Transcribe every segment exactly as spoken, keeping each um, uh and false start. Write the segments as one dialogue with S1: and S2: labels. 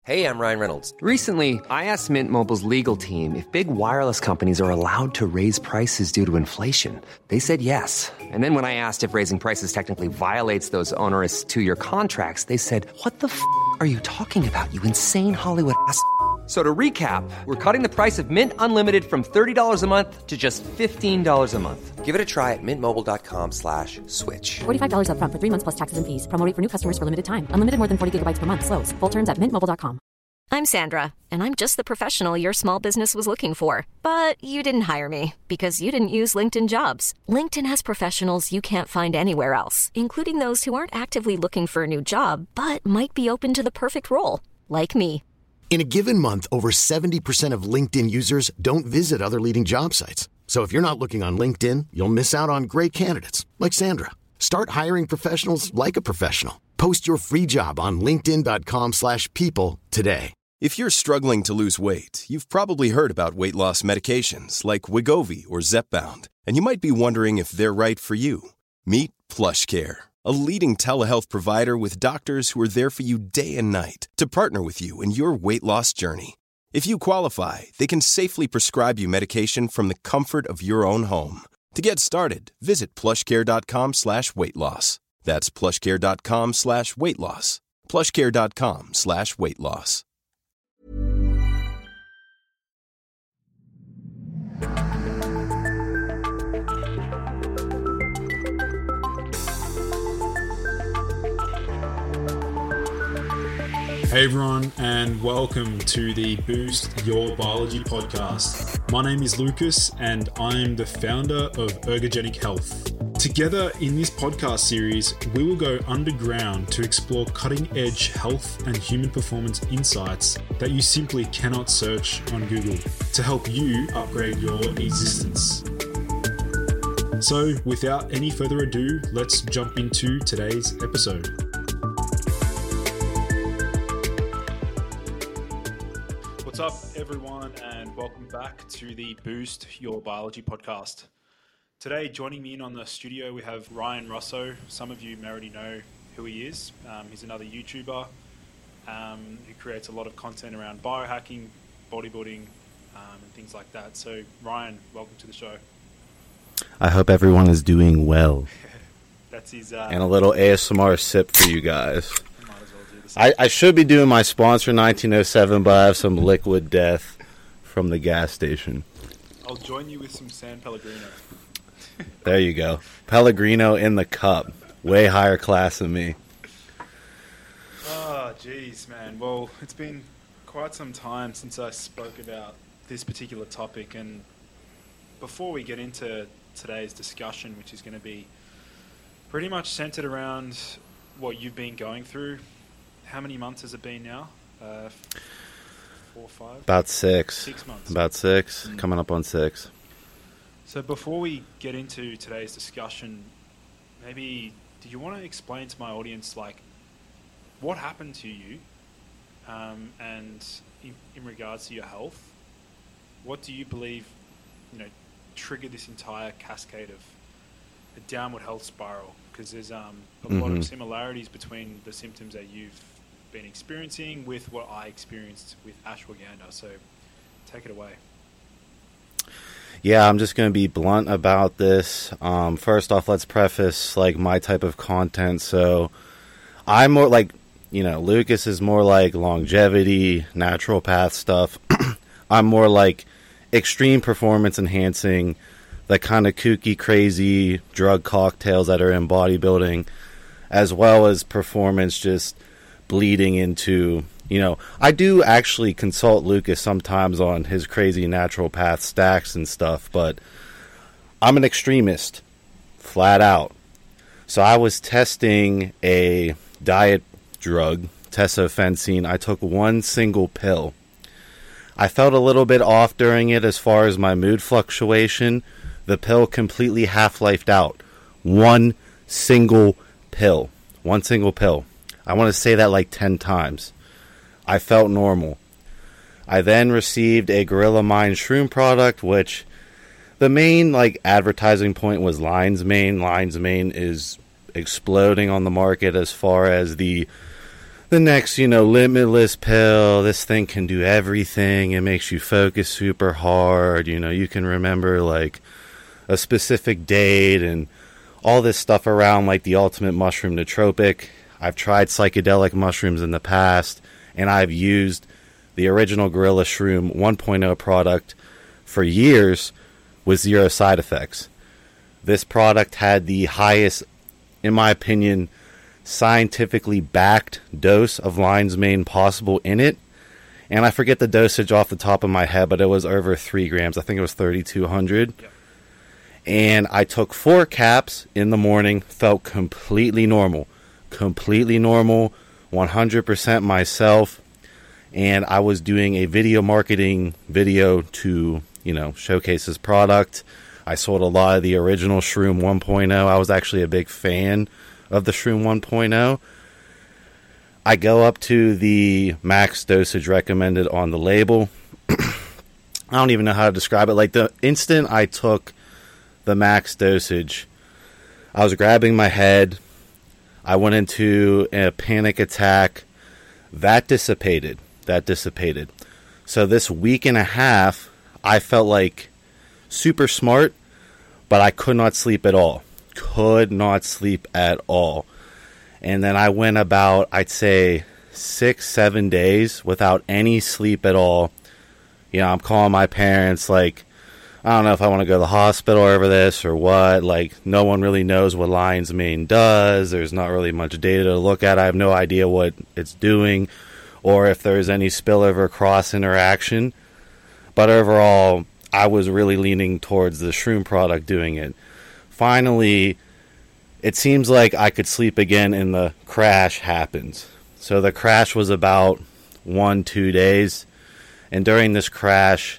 S1: Hey, I'm Ryan Reynolds.
S2: Recently, I asked Mint Mobile's legal team if big wireless companies are allowed to raise prices due to inflation. They said yes. And then when I asked if raising prices technically violates those onerous two-year contracts, they said, what the f*** are you talking about, you insane Hollywood ass f- So to recap, we're cutting the price of Mint Unlimited from thirty dollars a month to just fifteen dollars a month.
S1: Give it a try at mintmobile.com slash switch.
S3: forty-five dollars up front for three months plus taxes and fees. Promo rate for new customers for limited time. Unlimited more than forty gigabytes per month. Slows full terms at mint mobile dot com.
S4: I'm Sandra, and I'm just the professional your small business was looking for. But you didn't hire me because you didn't use LinkedIn Jobs. LinkedIn has professionals you can't find anywhere else, including those who aren't actively looking for a new job, but might be open to the perfect role, like me.
S5: In a given month, over seventy percent of LinkedIn users don't visit other leading job sites. So if you're not looking on LinkedIn, you'll miss out on great candidates like Sandra. Start hiring professionals like a professional. Post your free job on linkedin.com slash people today.
S6: If you're struggling to lose weight, you've probably heard about weight loss medications like Wegovy or Zepbound, and you might be wondering if they're right for you. Meet PlushCare, a leading telehealth provider with doctors who are there for you day and night to partner with you in your weight loss journey. If you qualify, they can safely prescribe you medication from the comfort of your own home. To get started, visit plushcare.com slash weight loss. That's plushcare.com slash weight loss. plushcare.com slash weight loss.
S7: Hey everyone, and welcome to the Boost Your Biology podcast. My name is Lucas, and I'm the founder of Ergogenic Health. Together in this podcast series, we will go underground to explore cutting-edge health and human performance insights that you simply cannot search on Google to help you upgrade your existence. So, without any further ado, let's jump into today's episode. What's up, everyone, and welcome back to the Boost Your Biology podcast. Today, joining me in on the studio, we have Ryan Russo. Some of you may already know who he is. Um, he's another YouTuber um, who creates a lot of content around biohacking, bodybuilding, um, and things like that. So, Ryan, welcome to the show.
S8: I hope everyone is doing well.
S7: That's his... Uh,
S8: and a little A S M R sip for you guys. I, I should be doing my sponsor nineteen oh seven, but I have some Liquid Death from the gas station.
S7: I'll join you with some San Pellegrino.
S8: There you go. Pellegrino in the cup. Way higher class than me.
S7: Oh, jeez, man. Well, it's been quite some time since I spoke about this particular topic, and before we get into today's discussion, which is going to be pretty much centered around what you've been going through. How many months has it been now? Uh, four or five?
S8: About six.
S7: Six months.
S8: About six. Mm. Coming up on six.
S7: So before we get into today's discussion, maybe do you want to explain to my audience, like, what happened to you um, and in, in regards to your health? What do you believe, you know, triggered this entire cascade of a downward health spiral? Because there's um, a mm-hmm. lot of similarities between the symptoms that you've been experiencing with what I experienced with ashwagandha. So take it away.
S8: Yeah, I'm just going to be blunt about this. Um, first off, let's preface like my type of content. So I'm more like, you know, Lucas is more like longevity, naturopath stuff. I'm more like extreme performance enhancing, the kind of kooky, crazy drug cocktails that are in bodybuilding, as well as performance just bleeding into, you know, I do actually consult Lucas sometimes on his crazy naturopath stacks and stuff, but I'm an extremist, flat out. So I was testing a diet drug, tesofensine. I took one single pill. I felt a little bit off during it as far as my mood fluctuation. The pill completely half-lifed out. One single pill. One single pill. I want to say that like ten times. I felt normal. I then received a Gorilla Mind shroom product, which the main like advertising point was Lion's Mane. Lion's Mane is exploding on the market as far as the the next, you know, limitless pill. This thing can do everything. It makes you focus super hard. You know, you can remember like a specific date and all this stuff around like the ultimate mushroom nootropic. I've tried psychedelic mushrooms in the past, and I've used the original Gorilla Shroom one point oh product for years with zero side effects. This product had the highest, in my opinion, scientifically backed dose of lion's mane possible in it. And I forget the dosage off the top of my head, but it was over three grams. I think it was thirty-two hundred. Yep. And I took four caps in the morning, felt completely normal. Completely normal, one hundred percent myself. And I was doing a video marketing video to, you know, showcase this product. I sold a lot of the original Shroom one point oh. I was actually a big fan of the Shroom one point oh. I go up to the max dosage recommended on the label. I don't even know how to describe it. Like, the instant I took the max dosage, I was grabbing my head. I went into a panic attack. That dissipated. That dissipated. So this week and a half, I felt like super smart, but I could not sleep at all. Could not sleep at all. And then I went about, I'd say, six, seven days without any sleep at all. You know, I'm calling my parents, like, I don't know if I want to go to the hospital over this or what. Like, no one really knows what lion's mane does. There's not really much data to look at. I have no idea what it's doing or if there's any spillover cross interaction. But overall, I was really leaning towards the Shroom product doing it. Finally, it seems like I could sleep again, and the crash happens. So the crash was about one, two days. And during this crash,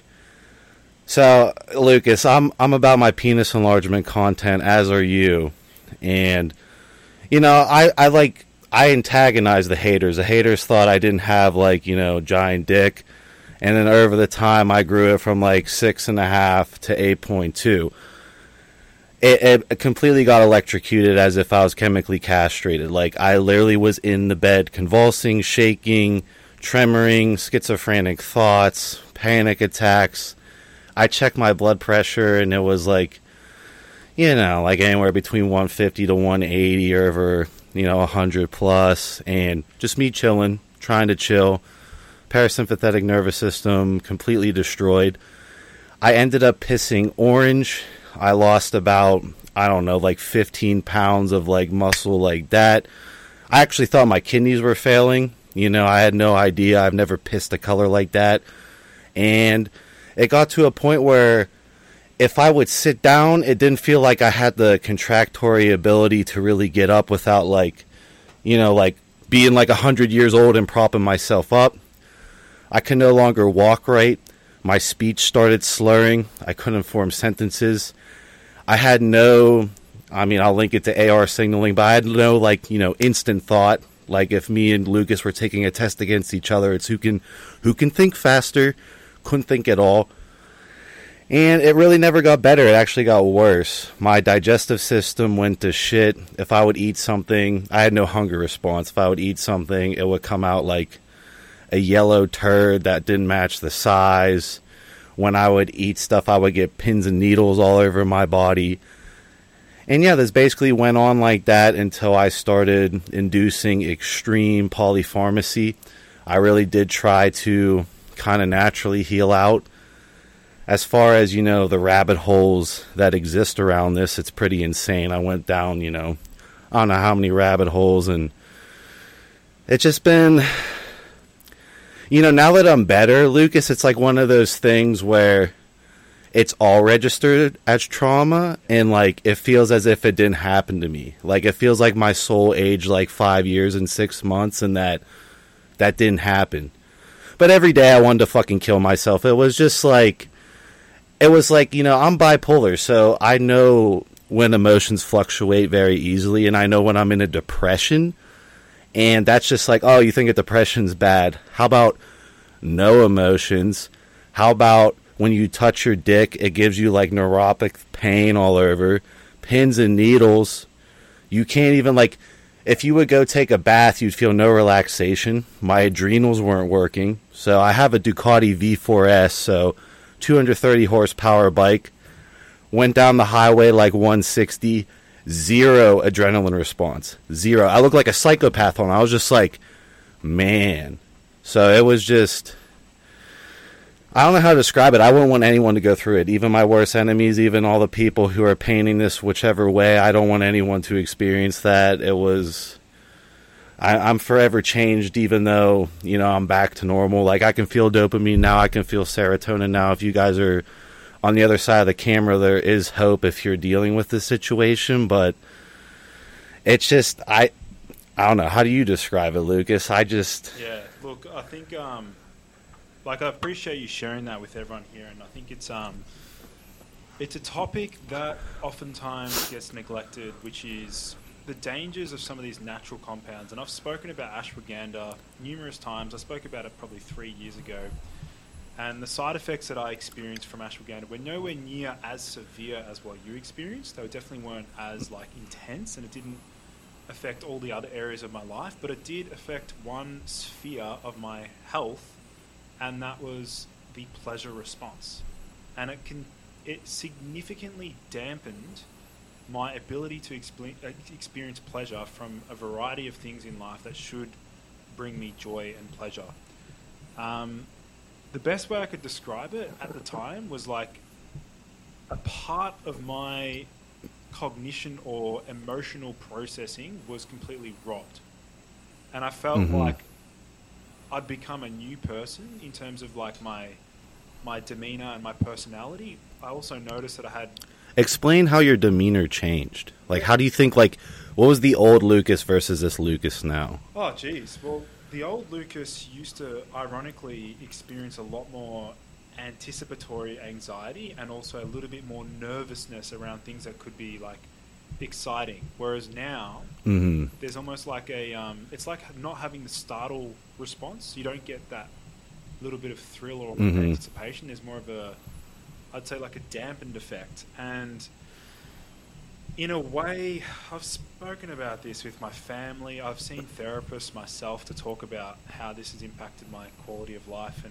S8: so Lucas, I'm I'm about my penis enlargement content, as are you. And, you know, I, I like, I antagonize the haters. The haters thought I didn't have, like, you know, giant dick. And then over the time, I grew it from like six and a half to eight point two. It, it completely got electrocuted as if I was chemically castrated. Like, I literally was in the bed convulsing, shaking, tremoring, schizophrenic thoughts, panic attacks. I checked my blood pressure, and it was like, you know, like anywhere between one fifty to one eighty or over, you know, one hundred plus. And just me chilling, trying to chill. Parasympathetic nervous system completely destroyed. I ended up pissing orange. I lost about, I don't know, like fifteen pounds of like muscle like that. I actually thought my kidneys were failing. You know, I had no idea. I've never pissed a color like that. And it got to a point where if I would sit down, it didn't feel like I had the contractory ability to really get up without, like, you know, like being like one hundred years old and propping myself up. I could no longer walk right. My speech started slurring. I couldn't form sentences. I had no, I mean, I'll link it to A R signaling, but I had no, like, you know, instant thought. Like, if me and Lucas were taking a test against each other, it's who can who can think faster. Couldn't think at all. And it really never got better. It actually got worse. My digestive system went to shit. If I would eat something, I had no hunger response. If I would eat something, it would come out like a yellow turd that didn't match the size. When I would eat stuff, I would get pins and needles all over my body. And yeah, this basically went on like that until I started inducing extreme polypharmacy. I really did try to kind of naturally heal out. As far as, you know, the rabbit holes that exist around this, it's pretty insane. I went down, you know, I don't know how many rabbit holes, and it's just been, you know, now that I'm better, Lucas, it's like one of those things where it's all registered as trauma, and like it feels as if it didn't happen to me. Like, it feels like my soul aged like five years and six months, and that that didn't happen. But every day I wanted to fucking kill myself. It was just like, it was like, you know, I'm bipolar, so I know when emotions fluctuate very easily, and I know when I'm in a depression. And that's just like, oh, you think a depression's bad. How about no emotions? How about when you touch your dick, it gives you like neuropathic pain all over, pins and needles. You can't even, like, if you would go take a bath, you'd feel no relaxation. My adrenals weren't working. So I have a Ducati V four S, so two hundred thirty horsepower bike. Went down the highway like one sixty, zero adrenaline response. Zero. I looked like a psychopath on it. I was just like, man. So it was just, I don't know how to describe it. I wouldn't want anyone to go through it. Even my worst enemies, even all the people who are painting this whichever way. I don't want anyone to experience that. It was, I, I'm forever changed, even though, you know, I'm back to normal. Like, I can feel dopamine now. I can feel serotonin now. If you guys are on the other side of the camera, there is hope if you're dealing with this situation. But it's just, I, I don't know. How do you describe it, Lucas? I just...
S7: Yeah, look, I think, um, like, I appreciate you sharing that with everyone here, and I think it's, um, it's a topic that oftentimes gets neglected, which is the dangers of some of these natural compounds. And I've spoken about ashwagandha numerous times. I spoke about it probably three years ago. And the side effects that I experienced from ashwagandha were nowhere near as severe as what you experienced. They definitely weren't as, like, intense, and it didn't affect all the other areas of my life, but it did affect one sphere of my health, and that was the pleasure response. And it can it significantly dampened my ability to expl- experience pleasure from a variety of things in life that should bring me joy and pleasure. Um, the best way I could describe it at the time was like a part of my cognition or emotional processing was completely robbed. And I felt mm-hmm. like I'd become a new person in terms of like my my demeanor and my personality. I also noticed that I had...
S8: Explain how your demeanor changed. Like, how do you think, like, what was the old Lucas versus this Lucas now?
S7: Oh, geez. Well, the old Lucas used to ironically experience a lot more anticipatory anxiety and also a little bit more nervousness around things that could be like exciting, whereas now
S8: mm-hmm.
S7: there's almost like a um, it's like not having the startle response. You don't get that little bit of thrill or mm-hmm. anticipation. There's more of a, I'd say, like a dampened effect. And in a way, I've spoken about this with my family. I've seen therapists myself to talk about how this has impacted my quality of life, and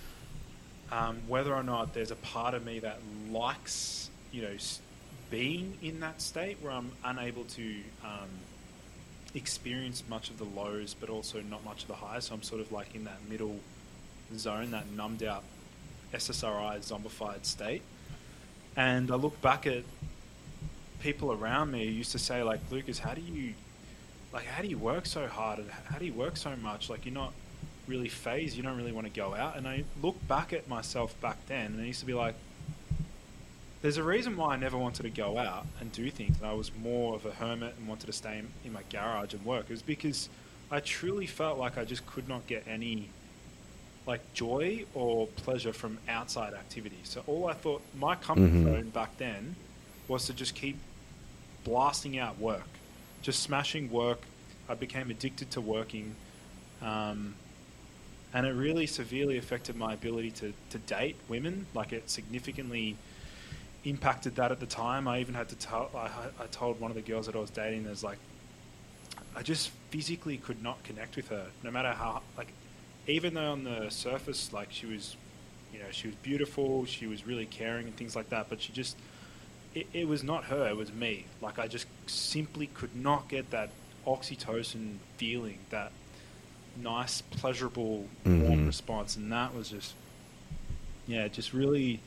S7: Um, whether or not there's a part of me that likes, you know, being in that state where I'm unable to um, experience much of the lows, but also not much of the highs. So I'm sort of like in that middle zone, that numbed out S S R I zombified state. And I look back at people around me who used to say, like, Lucas, how do you, like, how do you work so hard and how do you work so much? Like, you're not really phased, you don't really want to go out. And I look back at myself back then, and I used to be like, there's a reason why I never wanted to go out and do things. And I was more of a hermit and wanted to stay in, in my garage and work. It was because I truly felt like I just could not get any like joy or pleasure from outside activity. So all I thought, my comfort mm-hmm. zone back then was to just keep blasting out work, just smashing work. I became addicted to working. Um, and it really severely affected my ability to, to date women. Like, it significantly impacted that at the time. I even had to tell, I, I told one of the girls that I was dating, there's like, I just physically could not connect with her, no matter how, like, even though on the surface, like, she was, you know, she was beautiful, she was really caring and things like that, but she just, it, it was not her, it was me. Like, I just simply could not get that oxytocin feeling, that nice, pleasurable, mm-hmm. warm response, and that was just, yeah, just really,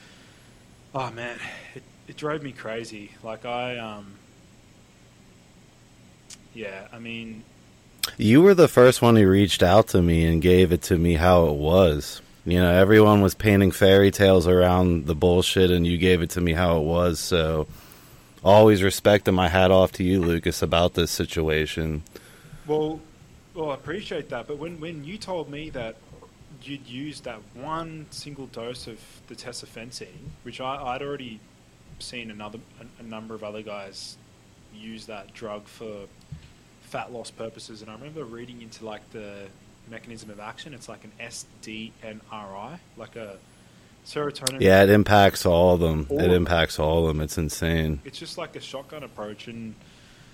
S7: oh man, it, it drove me crazy. Like, I, um, yeah, I mean...
S8: You were the first one who reached out to me and gave it to me how it was. You know, everyone was painting fairy tales around the bullshit, and you gave it to me how it was, so always respecting my hat off to you, Lucas, about this situation.
S7: Well, well, I appreciate that, but when, when you told me that you'd used that one single dose of the tesofensine, which I, I'd already seen another a, a number of other guys use that drug for fat loss purposes, and I remember reading into like the mechanism of action. It's like an S D N R I, like a serotonin.
S8: Yeah, it impacts all of them.
S7: All
S8: it
S7: of
S8: impacts all of them. It's insane.
S7: It's just like a shotgun approach, and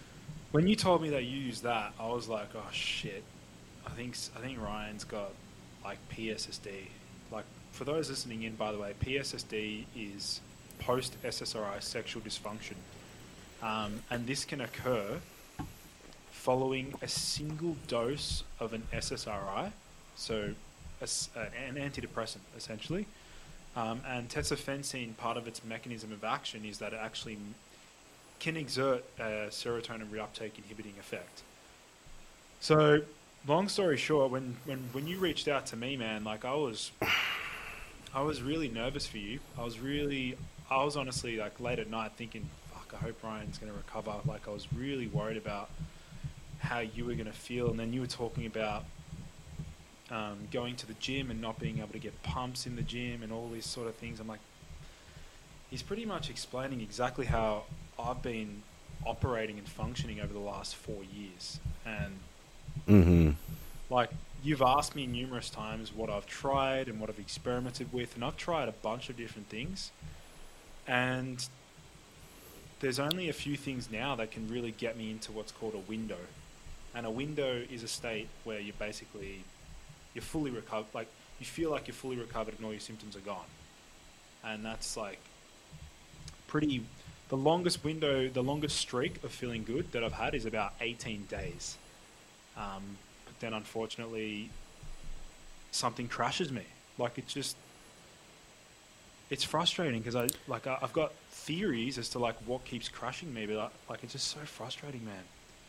S7: when you told me that you used that, I was like, oh shit. I think I think Ryan's got like P S S D. Like for those listening in, by the way, P S S D is post S S R I sexual dysfunction, um, and this can occur following a single dose of an S S R I, so a, an antidepressant essentially. Um, and tesofensine, part of its mechanism of action is that it actually can exert a serotonin reuptake inhibiting effect. So, long story short, when, when, when you reached out to me, man, like I was, I was really nervous for you. I was really, I was honestly like late at night thinking, fuck, I hope Ryan's going to recover. Like I was really worried about how you were going to feel. And then you were talking about um, going to the gym and not being able to get pumps in the gym and all these sort of things. I'm like, he's pretty much explaining exactly how I've been operating and functioning over the last four years. And
S8: mm-hmm.
S7: like you've asked me numerous times what I've tried and what I've experimented with, and I've tried a bunch of different things. And there's only a few things now that can really get me into what's called a window. And a window is a state where you're basically, you're fully recovered, like you feel like you're fully recovered and all your symptoms are gone. And that's like pretty, the longest window, the longest streak of feeling good that I've had is about eighteen days. Um, but then unfortunately, something crashes me. Like it's just, it's frustrating because I, like I, I've got theories as to like what keeps crashing me, but like, like it's just so frustrating, man.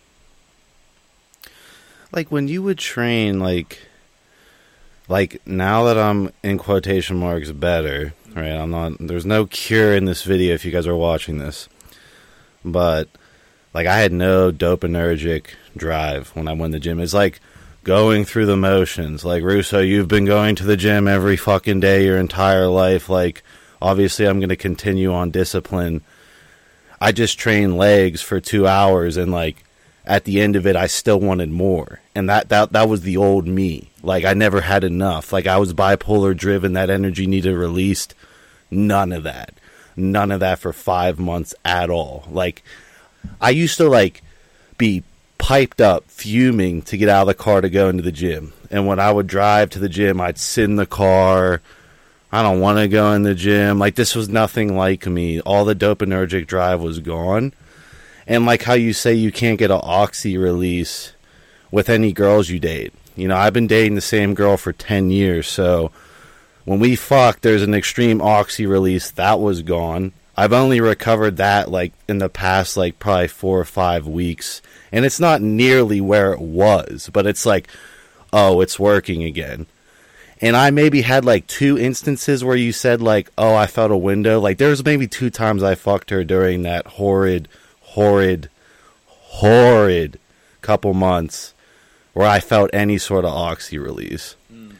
S8: Like when you would train, like, like now that I'm in quotation marks better, right? I'm not, there's no cure in this video if you guys are watching this, but like I had no dopaminergic drive when I went to the gym. It's like going through the motions. Like, Russo, you've been going to the gym every fucking day your entire life. Like, obviously I'm going to continue on discipline. I just trained legs for two hours and like, at the end of it, I still wanted more. And that, that, that was the old me. Like, I never had enough. Like, I was bipolar driven. That energy needed released. None of that. None of that for five months at all. Like, I used to, like, be piped up, fuming to get out of the car to go into the gym. And when I would drive to the gym, I'd sit in the car. I don't want to go in the gym. Like, this was nothing like me. All the dopaminergic drive was gone. And like how you say you can't get an oxy release with any girls you date. You know, I've been dating the same girl for ten years, so when we fucked, there's an extreme oxy release. That was gone. I've only recovered that, like, in the past, like, probably four or five weeks. And it's not nearly where it was, but it's like, oh, it's working again. And I maybe had, like, two instances where you said, like, oh, I felt a window. Like, there was maybe two times I fucked her during that horrid... horrid, horrid couple months where I felt any sort of oxy release. Mm.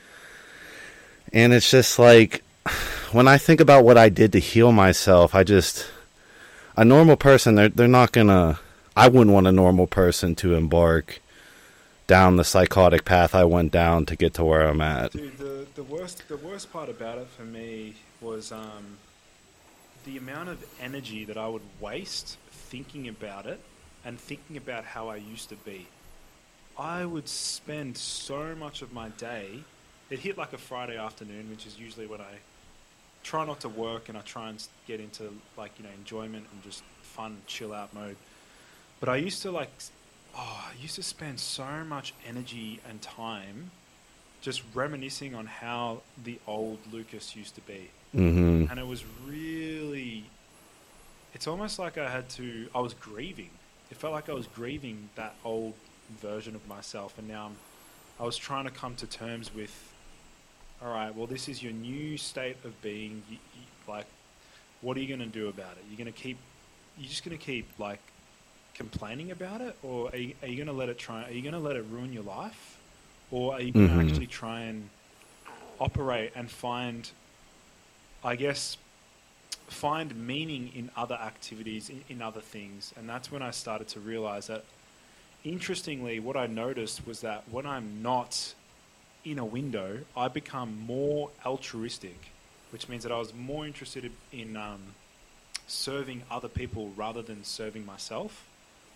S8: And it's just like, when I think about what I did to heal myself, I just, a normal person, they're, they're not gonna, I wouldn't want a normal person to embark down the psychotic path I went down to get to where I'm at.
S7: Dude, the, the worst, the worst part about it for me was um, the amount of energy that I would waste thinking about it and thinking about how I used to be. I would spend so much of my day, it hit like a Friday afternoon, which is usually when I try not to work and I try and get into like, you know, enjoyment and just fun, chill out mode. But I used to like, oh, I used to spend so much energy and time just reminiscing on how the old Lucas used to be.
S8: Mm-hmm.
S7: And it was really... It's almost like I had to, I was grieving. It felt like I was grieving that old version of myself. And now I'm, I was trying to come to terms with, all right, well, this is your new state of being. You, you, like, what are you going to do about it? You're going to keep, you're just going to keep, like, complaining about it? Or are you, are you going to let it try, are you going to let it ruin your life? Or are you going to
S8: mm-hmm.
S7: actually try and operate and find, I guess, find meaning in other activities, in, in other things? And that's when I started to realize that, interestingly, what I noticed was that when I'm not in a window, I become more altruistic, which means that I was more interested in um, serving other people rather than serving myself.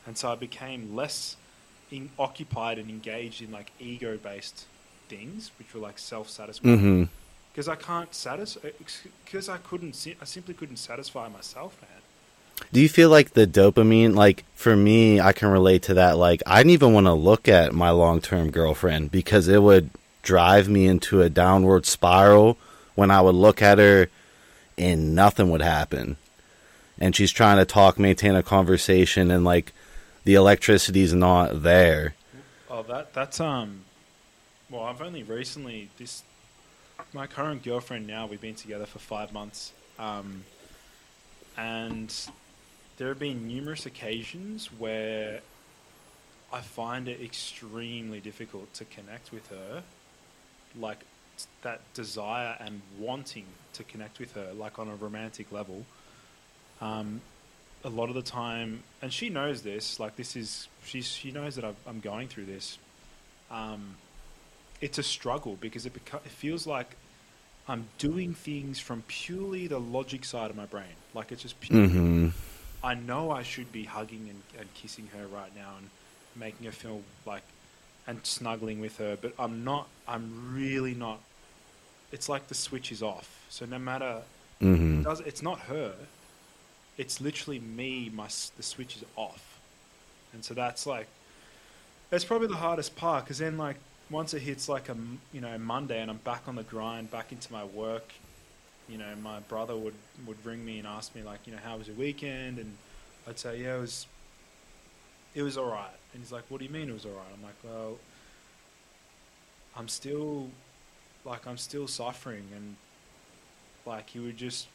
S7: And so I became less in, occupied and engaged in like ego-based things, which were like self-satisfying. Because mm-hmm. I can't satisfy, because I couldn't, I simply couldn't satisfy myself, man.
S8: Do you feel like the dopamine, like for me, I can relate to that. Like I didn't even want to look at my long-term girlfriend because it would drive me into a downward spiral when I would look at her and nothing would happen. And she's trying to talk, maintain a conversation, and like the electricity's not there.
S7: Oh, that that's um. Well, I've only recently this. My current girlfriend now, we've been together for five months, um, and there have been numerous occasions where I find it extremely difficult to connect with her, like that desire and wanting to connect with her, like on a romantic level. Um, a lot of the time, and she knows this, like this is, she's, she knows that I've, I'm going through this. Um, it's a struggle because it, beca- it feels like I'm doing things from purely the logic side of my brain. Like it's just pure. Mm-hmm. I know I should be hugging and, and kissing her right now and making her feel like, and snuggling with her, but I'm not, I'm really not. It's like the switch is off. So no matter, mm-hmm. it does, it's not her. It's literally me, my the switch is off. And so that's like, that's probably the hardest part, because then like, once it hits like a, you know, Monday and I'm back on the grind, back into my work, you know, my brother would, would ring me and ask me like, you know, how was your weekend? And I'd say, yeah, it was, it was all right. And he's like, what do you mean it was all right? I'm like, well, I'm still, like, I'm still suffering. And like, he would just,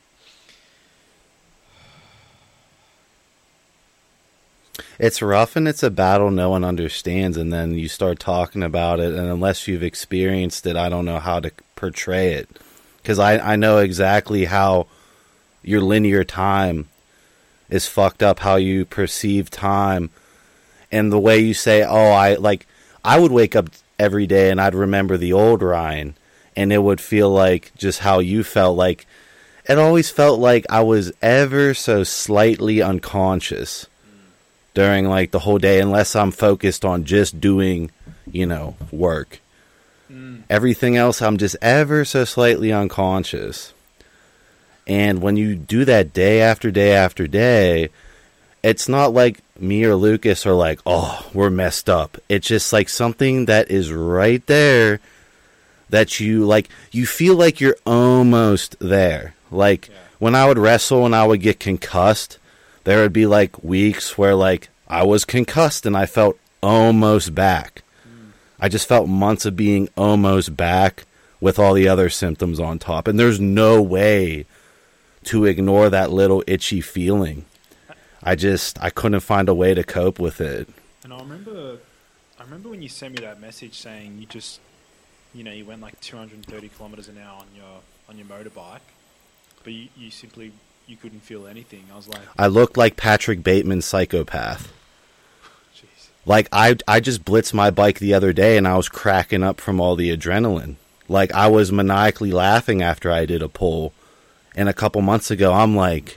S8: it's rough and it's a battle no one understands, and then you start talking about it, and unless you've experienced it, I don't know how to portray it. Because I, I know exactly how your linear time is fucked up, how you perceive time, and the way you say, oh, I, like, I would wake up every day and I'd remember the old Ryan, and it would feel like just how you felt. Like, it always felt like I was ever so slightly unconscious during like the whole day, unless I'm focused on just doing, you know, work. Mm. Everything else, I'm just ever so slightly unconscious. And when you do that day after day after day, it's not like me or Lucas are like, oh, we're messed up. It's just like something that is right there that you like, you feel like you're almost there. Like yeah. When I would wrestle and I would get concussed, there would be like weeks where like I was concussed and I felt almost back. Mm. I just felt months of being almost back with all the other symptoms on top. And there's no way to ignore that little itchy feeling. I just, I couldn't find a way to cope with it.
S7: And I remember, I remember when you sent me that message saying you just, you know, you went like two hundred thirty kilometers an hour on your, on your motorbike, but you, you simply, you couldn't feel anything. I was like,
S8: I looked like Patrick Bateman's Psychopath. Jeez. Like I, I just blitzed my bike the other day and I was cracking up from all the adrenaline. Like I was maniacally laughing after I did a pull. And a couple months ago, I'm like,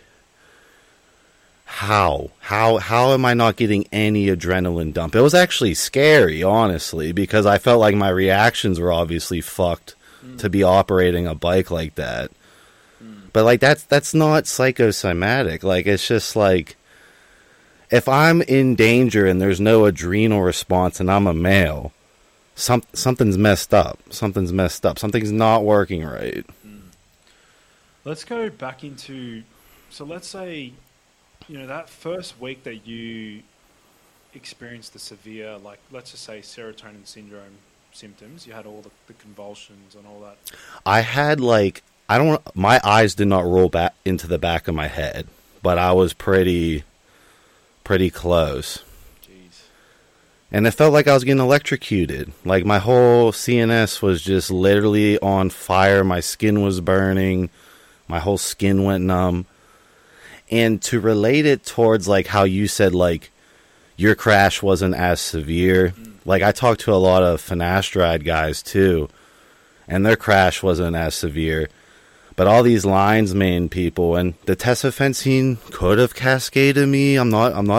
S8: how? How how am I not getting any adrenaline dump? It was actually scary, honestly, because I felt like my reactions were obviously fucked mm. to be operating a bike like that. Mm. But, like, that's that's not psychosomatic. Like, it's just like, if I'm in danger and there's no adrenal response and I'm a male, some, something's messed up. Something's messed up. Something's not working right.
S7: Let's go back into, so let's say, you know, that first week that you experienced the severe, like, let's just say serotonin syndrome symptoms, you had all the, the convulsions and all that.
S8: I had, like, I don't, my eyes did not roll back into the back of my head, but I was pretty, pretty close. Jeez. And it felt like I was getting electrocuted. Like, my whole C N S was just literally on fire. My skin was burning. My whole skin went numb. And to relate it towards, like, how you said, like, your crash wasn't as severe. Mm. Like, I talked to a lot of finasteride guys, too, and their crash wasn't as severe. But all these lion's mane people, and the tesofensine could have cascaded me. I'm not, I'm not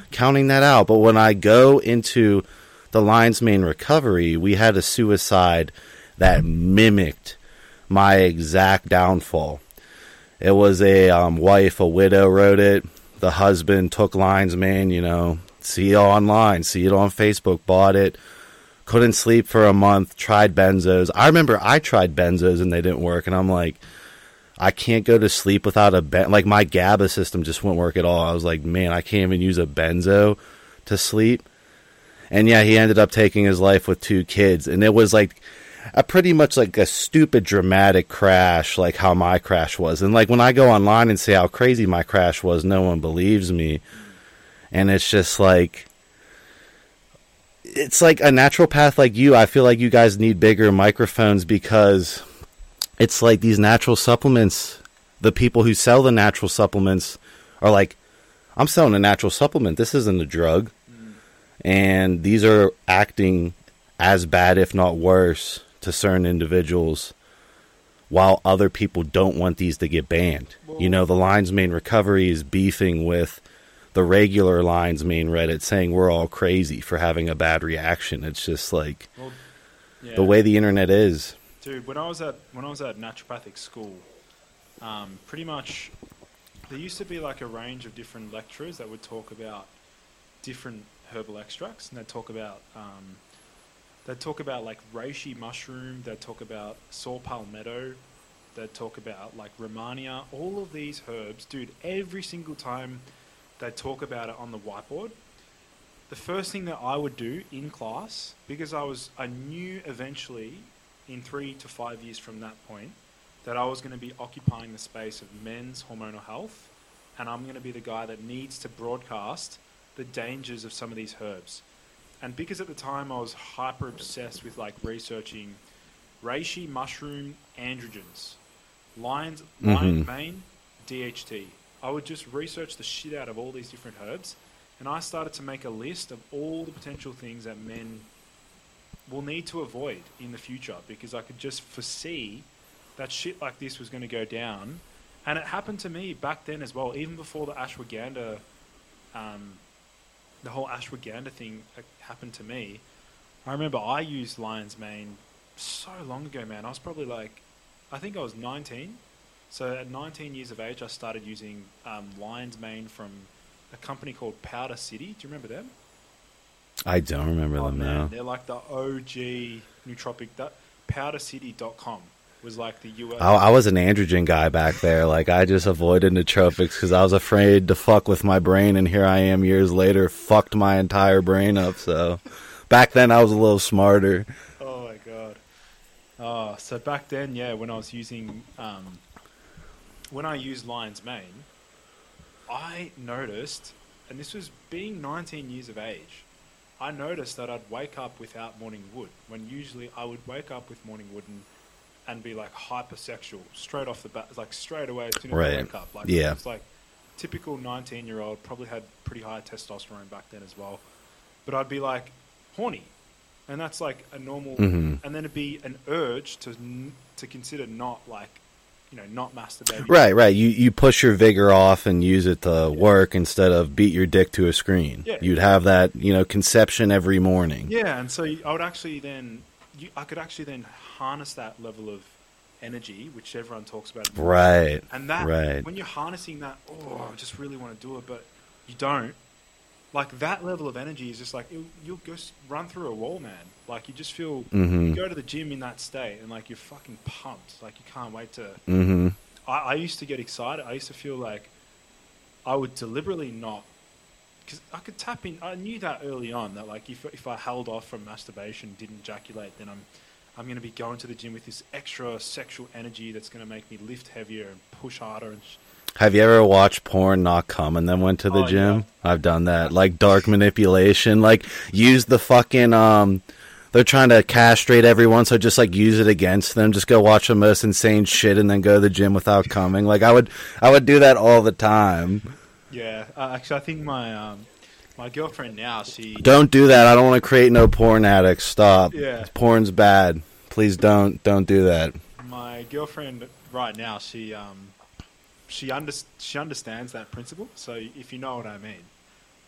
S8: counting that out. But when I go into the lion's mane recovery, we had a suicide that mimicked my exact downfall. It was a um, wife, a widow wrote it. The husband took lion's mane, you know, see it online, see it on Facebook, bought it. Couldn't sleep for a month, tried benzos. I remember I tried benzos and they didn't work. And I'm like, I can't go to sleep without a ben. Like my GABA system just wouldn't work at all. I was like, man, I can't even use a benzo to sleep. And yeah, he ended up taking his life with two kids. And it was like a pretty much like a stupid dramatic crash, like how my crash was. And like when I go online and say how crazy my crash was, no one believes me. And it's just like, it's like a naturopath like you. I feel like you guys need bigger microphones because it's like these natural supplements, the people who sell the natural supplements are like, I'm selling a natural supplement. This isn't a drug. Mm. And these are acting as bad, if not worse, to certain individuals, while other people don't want these to get banned. Whoa. You know, the lion's mane recovery is beefing with the regular lion's mane Reddit, saying we're all crazy for having a bad reaction. It's just like well, yeah. the way the internet is.
S7: Dude, when I was at when I was at naturopathic school, um, pretty much there used to be like a range of different lecturers that would talk about different herbal extracts, and they'd talk about um, they'd talk about like reishi mushroom, they'd talk about saw palmetto, they'd talk about like Rehmannia, all of these herbs, dude. Every single time they talk about it on the whiteboard, the first thing that I would do in class, because I was, I knew eventually in three to five years from that point that I was going to be occupying the space of men's hormonal health, and I'm going to be the guy that needs to broadcast the dangers of some of these herbs. And because at the time I was hyper obsessed with like researching reishi mushroom androgens, lion's, mm-hmm. lion's mane, D H T. I would just research the shit out of all these different herbs, and I started to make a list of all the potential things that men will need to avoid in the future, because I could just foresee that shit like this was going to go down. And it happened to me back then as well, even before the ashwagandha, um, the whole ashwagandha thing happened to me. I remember I used lion's mane so long ago, man. I was probably like, I think I was nineteen. So at nineteen years of age, I started using um, lion's mane from a company called Powder City. Do you remember them?
S8: I don't remember oh, them man. now.
S7: They're like the O G nootropic. powder city dot com was like the U S.
S8: I, I was an androgen guy back there. Like I just avoided nootropics because I was afraid to fuck with my brain. And here I am years later, fucked my entire brain up. So back then I was a little smarter.
S7: Oh my God. Oh, so back then, yeah, when I was using... Um, When I used lion's mane, I noticed, and this was being nineteen years of age, I noticed that I'd wake up without morning wood, when usually I would wake up with morning wood and, and be like hypersexual straight off the bat, like straight away as soon as
S8: right.
S7: I wake up. Like,
S8: yeah.
S7: It's like typical nineteen-year-old, probably had pretty high testosterone back then as well. But I'd be like horny, and that's like a normal,
S8: mm-hmm.
S7: and then it'd be an urge to to consider not like, you know, not masturbating.
S8: Right, right. You you push your vigor off and use it to yeah. work instead of beat your dick to a screen.
S7: Yeah.
S8: You'd have that, you know, conception every morning.
S7: Yeah, and so I would actually then, you, I could actually then harness that level of energy, which everyone talks about.
S8: Right.
S7: And that,
S8: right.
S7: when you're harnessing that, oh, I just really want to do it, but you don't. Like that level of energy is just like, it, you'll go run through a wall, man. Like you just feel,
S8: mm-hmm.
S7: you go to the gym in that state and like you're fucking pumped. Like you can't wait to,
S8: mm-hmm.
S7: I, I used to get excited. I used to feel like I would deliberately not, because I could tap in, I knew that early on that like if if I held off from masturbation, didn't ejaculate, then I'm I'm going to be going to the gym with this extra sexual energy that's going to make me lift heavier and push harder and sh-
S8: Have you ever watched porn, not come, and then went to the oh, gym? Yeah. I've done that. Like dark manipulation. Like use the fucking, um, they're trying to castrate everyone, so just like use it against them. Just go watch the most insane shit and then go to the gym without coming. Like I would, I would do that all the time.
S7: Yeah. Uh, actually, I think my, um, my girlfriend now, she...
S8: Don't do that. I don't want to create no porn addicts. Stop.
S7: Yeah.
S8: Porn's bad. Please don't, don't do that.
S7: My girlfriend right now, she, um, She under, she understands that principle, so if you know what I mean.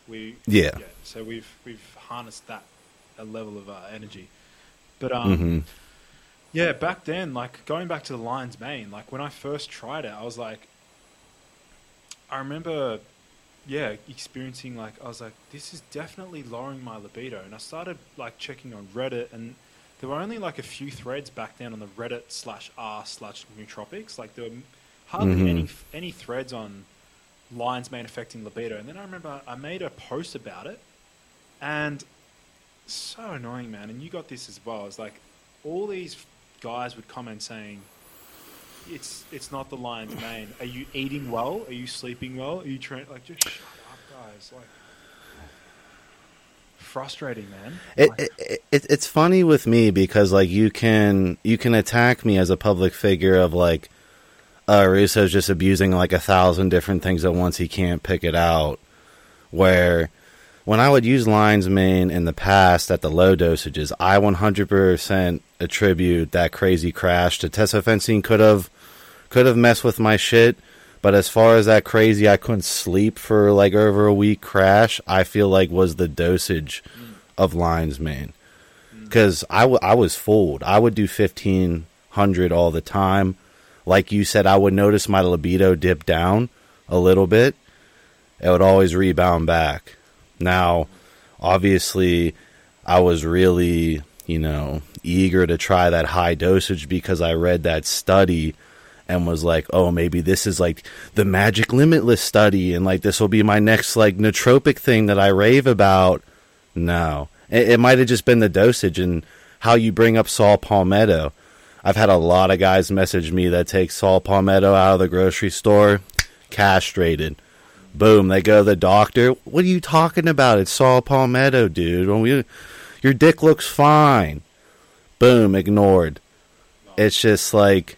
S7: We
S8: yeah.
S7: yeah. So we've we've harnessed that a level of uh, energy. But um,
S8: mm-hmm.
S7: yeah, back then, like going back to the lion's mane, like when I first tried it, I was like, I remember, yeah, experiencing like I was like, this is definitely lowering my libido, and I started like checking on Reddit, and there were only like a few threads back then on the Reddit slash r slash nootropics. Like there were hardly
S8: mm-hmm.
S7: any any threads on lion's mane affecting libido. And then I remember I made a post about it, and so annoying, man. And you got this as well. It's like all these guys would comment saying, "It's it's not the lion's mane. Are you eating well? Are you sleeping well? Are you train like just shut up, guys?" Like frustrating, man.
S8: It,
S7: like,
S8: it, it it's funny with me because like you can you can attack me as a public figure of like, uh, Russo's just abusing like a thousand different things at once. He can't pick it out. Where when I would use lion's mane in the past at the low dosages, I one hundred percent attribute that crazy crash to tesofensine. Could have could have messed with my shit, but as far as that crazy I couldn't sleep for like over a week crash, I feel like was the dosage mm. of lion's mane. Because I, w- I was fooled. I would do fifteen hundred all the time. Like you said, I would notice my libido dip down a little bit. It would always rebound back. Now, obviously, I was really, you know, eager to try that high dosage because I read that study and was like, oh, maybe this is like the magic limitless study and like this will be my next like nootropic thing that I rave about. No, it, it might have just been the dosage and how you bring up saw palmetto. I've had a lot of guys message me that take saw palmetto out of the grocery store, castrated. Boom, they go to the doctor. What are you talking about? It's saw palmetto, dude. When we, your dick looks fine. Boom, ignored. It's just like...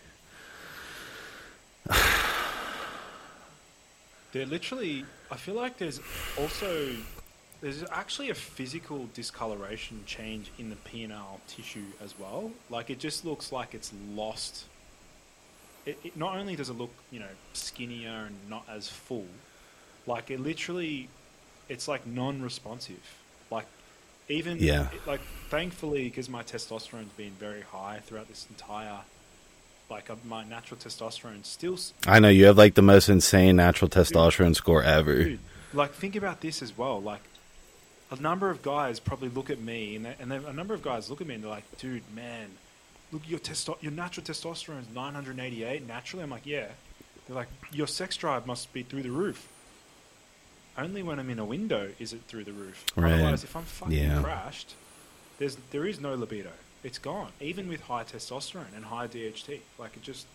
S7: They're literally... I feel like there's also... There's actually a physical discoloration change in the penile tissue as well. Like, it just looks like it's lost... It, it, not only does it look, you know, skinnier and not as full... Like, it literally, it's like non-responsive. Like, even,
S8: yeah.
S7: it, like, thankfully, because my testosterone's been very high throughout this entire, like, uh, my natural testosterone still...
S8: I know, you have, like, the most insane natural testosterone dude, score ever.
S7: Dude, like, think about this as well. Like, a number of guys probably look at me, and, they, and a number of guys look at me and they're like, dude, man, look, your testo- your natural testosterone is nine hundred eighty-eight naturally. I'm like, yeah. They're like, your sex drive must be through the roof. Only when I'm in a window is it through the roof.
S8: Right.
S7: Otherwise, if I'm fucking
S8: yeah.
S7: crashed, there's there is no libido. It's gone. Even with high testosterone and high D H T, like it just.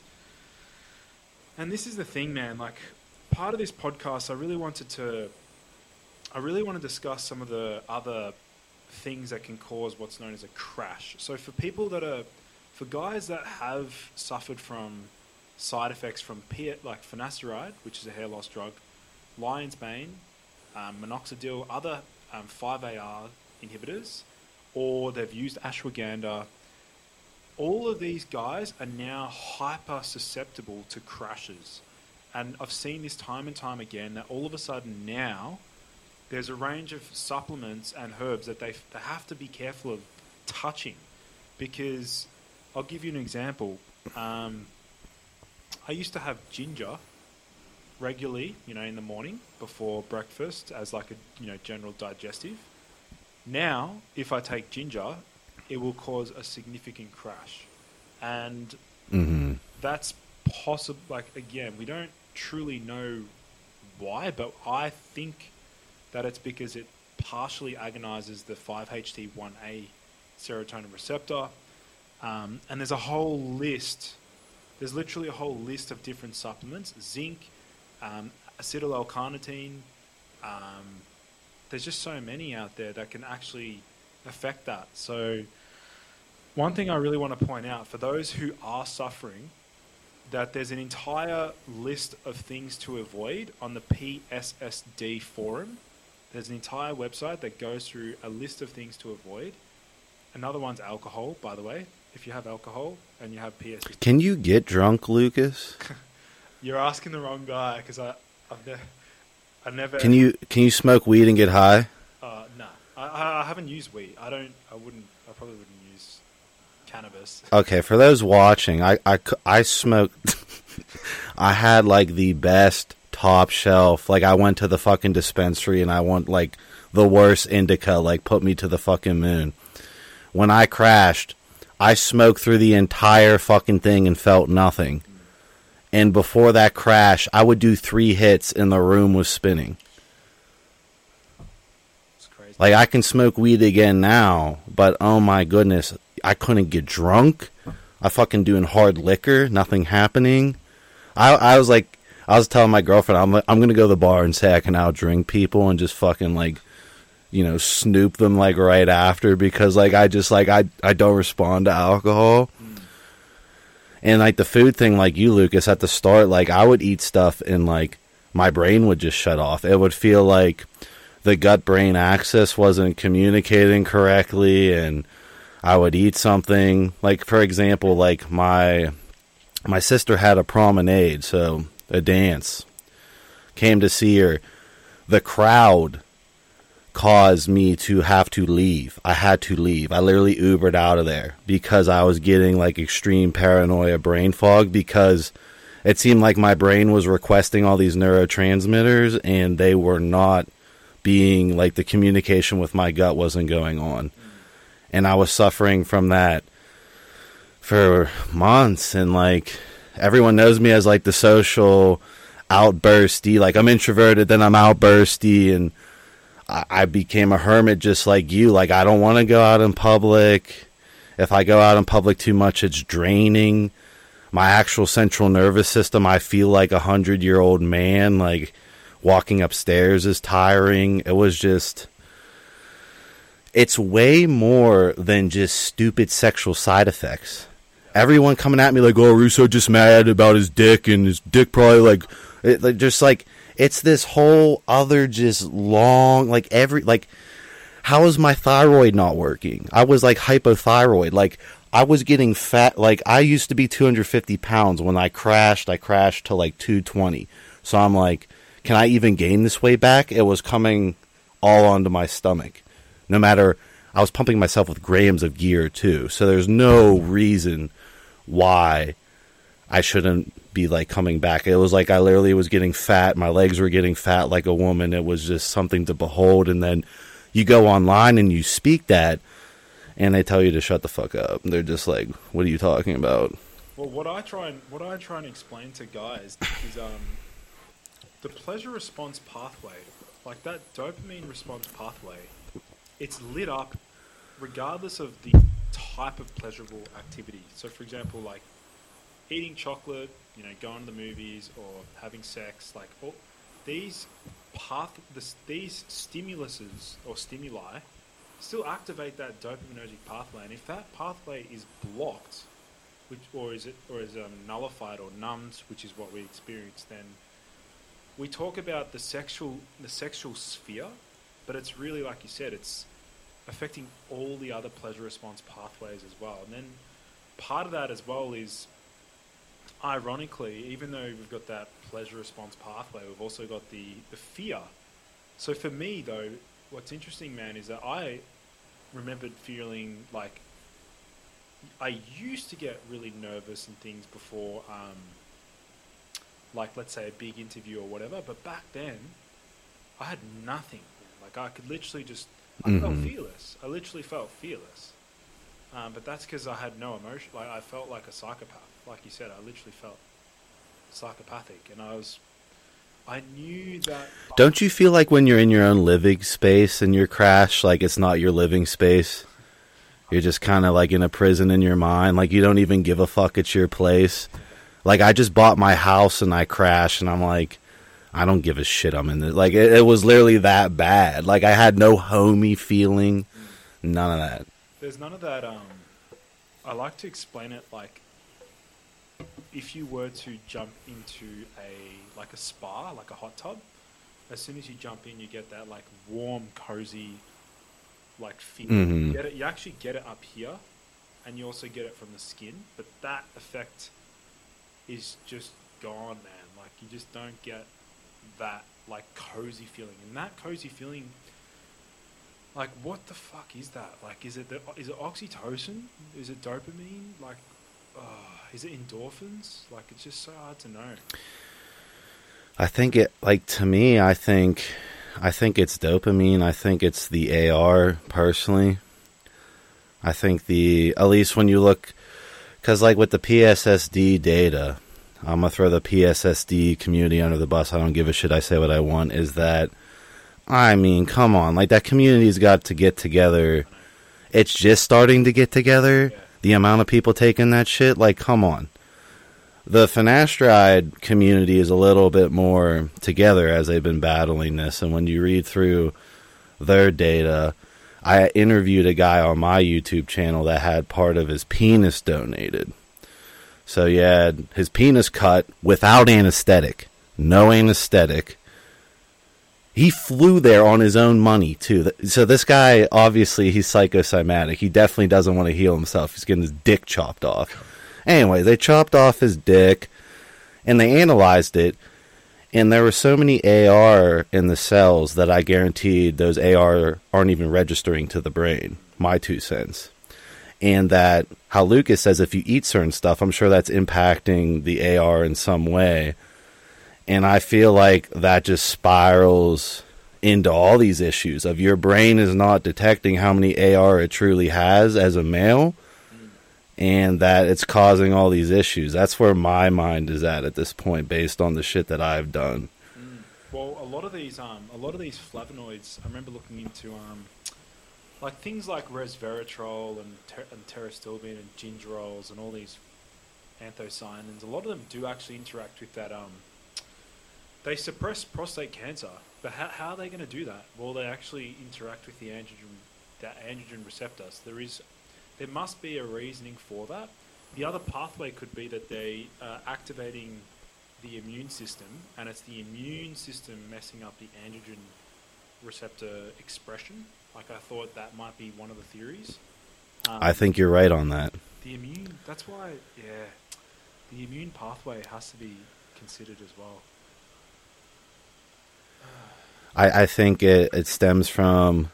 S7: And this is the thing, man. Like, part of this podcast, I really wanted to. I really want to discuss some of the other things that can cause what's known as a crash. So for people that are, for guys that have suffered from side effects from P- like finasteride, which is a hair loss drug. Lion's mane, um, minoxidil, other um, five A R inhibitors, or they've used ashwagandha. All of these guys are now hyper susceptible to crashes. And I've seen this time and time again that all of a sudden now there's a range of supplements and herbs that they, they have to be careful of touching. Because I'll give you an example. Um, I used to have ginger regularly, you know, in the morning before breakfast as like a, you know, general digestive. Now, if I take ginger, it will cause a significant crash. And
S8: mm-hmm.
S7: that's possible. Like, again, we don't truly know why, but I think that it's because it partially agonizes the five H T one A serotonin receptor. Um, and there's a whole list. There's literally a whole list of different supplements. Zinc, Um, acetyl L-carnitine. Um, there's just so many out there that can actually affect that. So one thing I really want to point out for those who are suffering, that there's an entire list of things to avoid on the P S S D forum. There's an entire website that goes through a list of things to avoid. Another one's alcohol, by the way. If you have alcohol and you have P S S D.
S8: Can you get drunk, Lucas?
S7: You're asking the wrong guy because I, I've never, I never.
S8: Can you can you smoke weed and get high?
S7: Uh, nah, I, I haven't used weed. I don't. I wouldn't. I probably wouldn't use cannabis.
S8: Okay, for those watching, I I, I smoked. I had like the best top shelf. Like I went to the fucking dispensary and I want like the worst indica. Like put me to the fucking moon. When I crashed, I smoked through the entire fucking thing and felt nothing. And before that crash, I would do three hits and the room was spinning.
S7: It's crazy.
S8: Like, I can smoke weed again now, but oh my goodness, I couldn't get drunk. I fucking doing hard liquor, nothing happening. I I was like, I was telling my girlfriend, I'm I'm going to go to the bar and say I can outdrink people and just fucking, like, you know, snoop them, like, right after because, like, I just, like, I, I don't respond to alcohol. And, like, the food thing, like you, Lucas, at the start, like, I would eat stuff and, like, my brain would just shut off. It would feel like the gut-brain axis wasn't communicating correctly, and I would eat something. Like, for example, like, my my sister had a promenade, so a dance. Came to see her. The crowd caused me to have to leave. I had to leave. I literally Ubered out of there because I was getting like extreme paranoia brain fog because it seemed like my brain was requesting all these neurotransmitters and they were not being like the communication with my gut wasn't going on. And I was suffering from that for months and like everyone knows me as like the social outbursty, like I'm introverted then I'm outbursty and I became a hermit just like you. Like, I don't want to go out in public. If I go out in public too much, it's draining. My actual central nervous system, I feel like a hundred-year-old man. Like, walking upstairs is tiring. It was just... It's way more than just stupid sexual side effects. Everyone coming at me like, oh, Russo just mad about his dick, and his dick probably, like... It, like just, like... It's this whole other just long, like every, like, how is my thyroid not working? I was like hypothyroid. Like, I was getting fat. Like, I used to be two hundred fifty pounds. When I crashed, I crashed to like two twenty. So I'm like, can I even gain this weight back? It was coming all onto my stomach. No matter, I was pumping myself with grams of gear too. So there's no reason why I shouldn't be like coming back. It was like I literally was getting fat. My legs were getting fat like a woman. It was just something to behold. And then you go online and you speak that and they tell you to shut the fuck up. They're just like, what are you talking about?
S7: Well, what I try and what I try and explain to guys is um the pleasure response pathway, like that dopamine response pathway, it's lit up regardless of the type of pleasurable activity. So for example, like eating chocolate, you know, going to the movies or having sex, like all these path, this, these stimuluses or stimuli still activate that dopaminergic pathway. And if that pathway is blocked, which or is it or is um, nullified or numbed, which is what we experience, then we talk about the sexual the sexual sphere, but it's really like you said, it's affecting all the other pleasure response pathways as well. And then part of that as well is, ironically, even though we've got that pleasure response pathway, we've also got the, the fear. So for me, though, what's interesting, man, is that I remembered feeling like I used to get really nervous and things before, um, like, let's say, a big interview or whatever. But back then, I had nothing. Like, I could literally just... I mm-hmm. felt fearless. I literally felt fearless. Um, but that's because I had no emotion. Like, I felt like a psychopath. Like you said, I literally felt psychopathic. And I was... I knew that...
S8: Don't you feel like when you're in your own living space and you're crashed, like it's not your living space? You're just kind of like in a prison in your mind. Like you don't even give a fuck it's your place. Like I just bought my house and I crashed and I'm like, I don't give a shit I'm in this. Like it, it was literally that bad. Like I had no homey feeling. None of that.
S7: There's none of that. Um, I like to explain it like if you were to jump into a like a spa, like a hot tub, as soon as you jump in, you get that like warm, cozy, like feel.
S8: Mm-hmm.
S7: You get it. You actually get it up here, and you also get it from the skin. But that effect is just gone, man. Like you just don't get that like cozy feeling, and that cozy feeling, like what the fuck is that? Like, is it the, is it oxytocin? Is it dopamine? Like, oh, is it endorphins? Like, it's just so hard to know.
S8: I think it, like, to me, I think, I think it's dopamine. I think it's the A R, personally. I think the, at least when you look, because, like, with the P S S D data, I'm going to throw the P S S D community under the bus. I don't give a shit. I say what I want. Is that, I mean, come on. Like, that community's got to get together. It's just starting to get together. Yeah. The amount of people taking that shit, like, come on. The finasteride community is a little bit more together as they've been battling this. And when you read through their data, I interviewed a guy on my YouTube channel that had part of his penis donated. So he had his penis cut without anesthetic. No anesthetic. He flew there on his own money, too. So this guy, obviously, he's psychosomatic. He definitely doesn't want to heal himself. He's getting his dick chopped off. Anyway, they chopped off his dick, and they analyzed it, and there were so many A R in the cells that I guaranteed those A R aren't even registering to the brain, my two cents. And that, how Lucas says, if you eat certain stuff, I'm sure that's impacting the A R in some way. And I feel like that just spirals into all these issues of your brain is not detecting how many A R it truly has as a male, and that it's causing all these issues. That's where my mind is at at this point, based on the shit that I've done.
S7: Mm. Well, a lot of these, um, a lot of these flavonoids, I remember looking into, um, like things like resveratrol and, ter- and pterostilbene and gingerols and all these anthocyanins. A lot of them do actually interact with that. Um, they suppress prostate cancer, but how, how are they going to do that? Well, they actually interact with the androgen, that androgen receptor. So there is. There must be a reasoning for that. The other pathway could be that they are activating the immune system, and it's the immune system messing up the androgen receptor expression. Like, I thought that might be one of the theories. Um,
S8: I think you're right on that.
S7: The immune, that's why, yeah, the immune pathway has to be considered as well.
S8: I, I think it, it stems from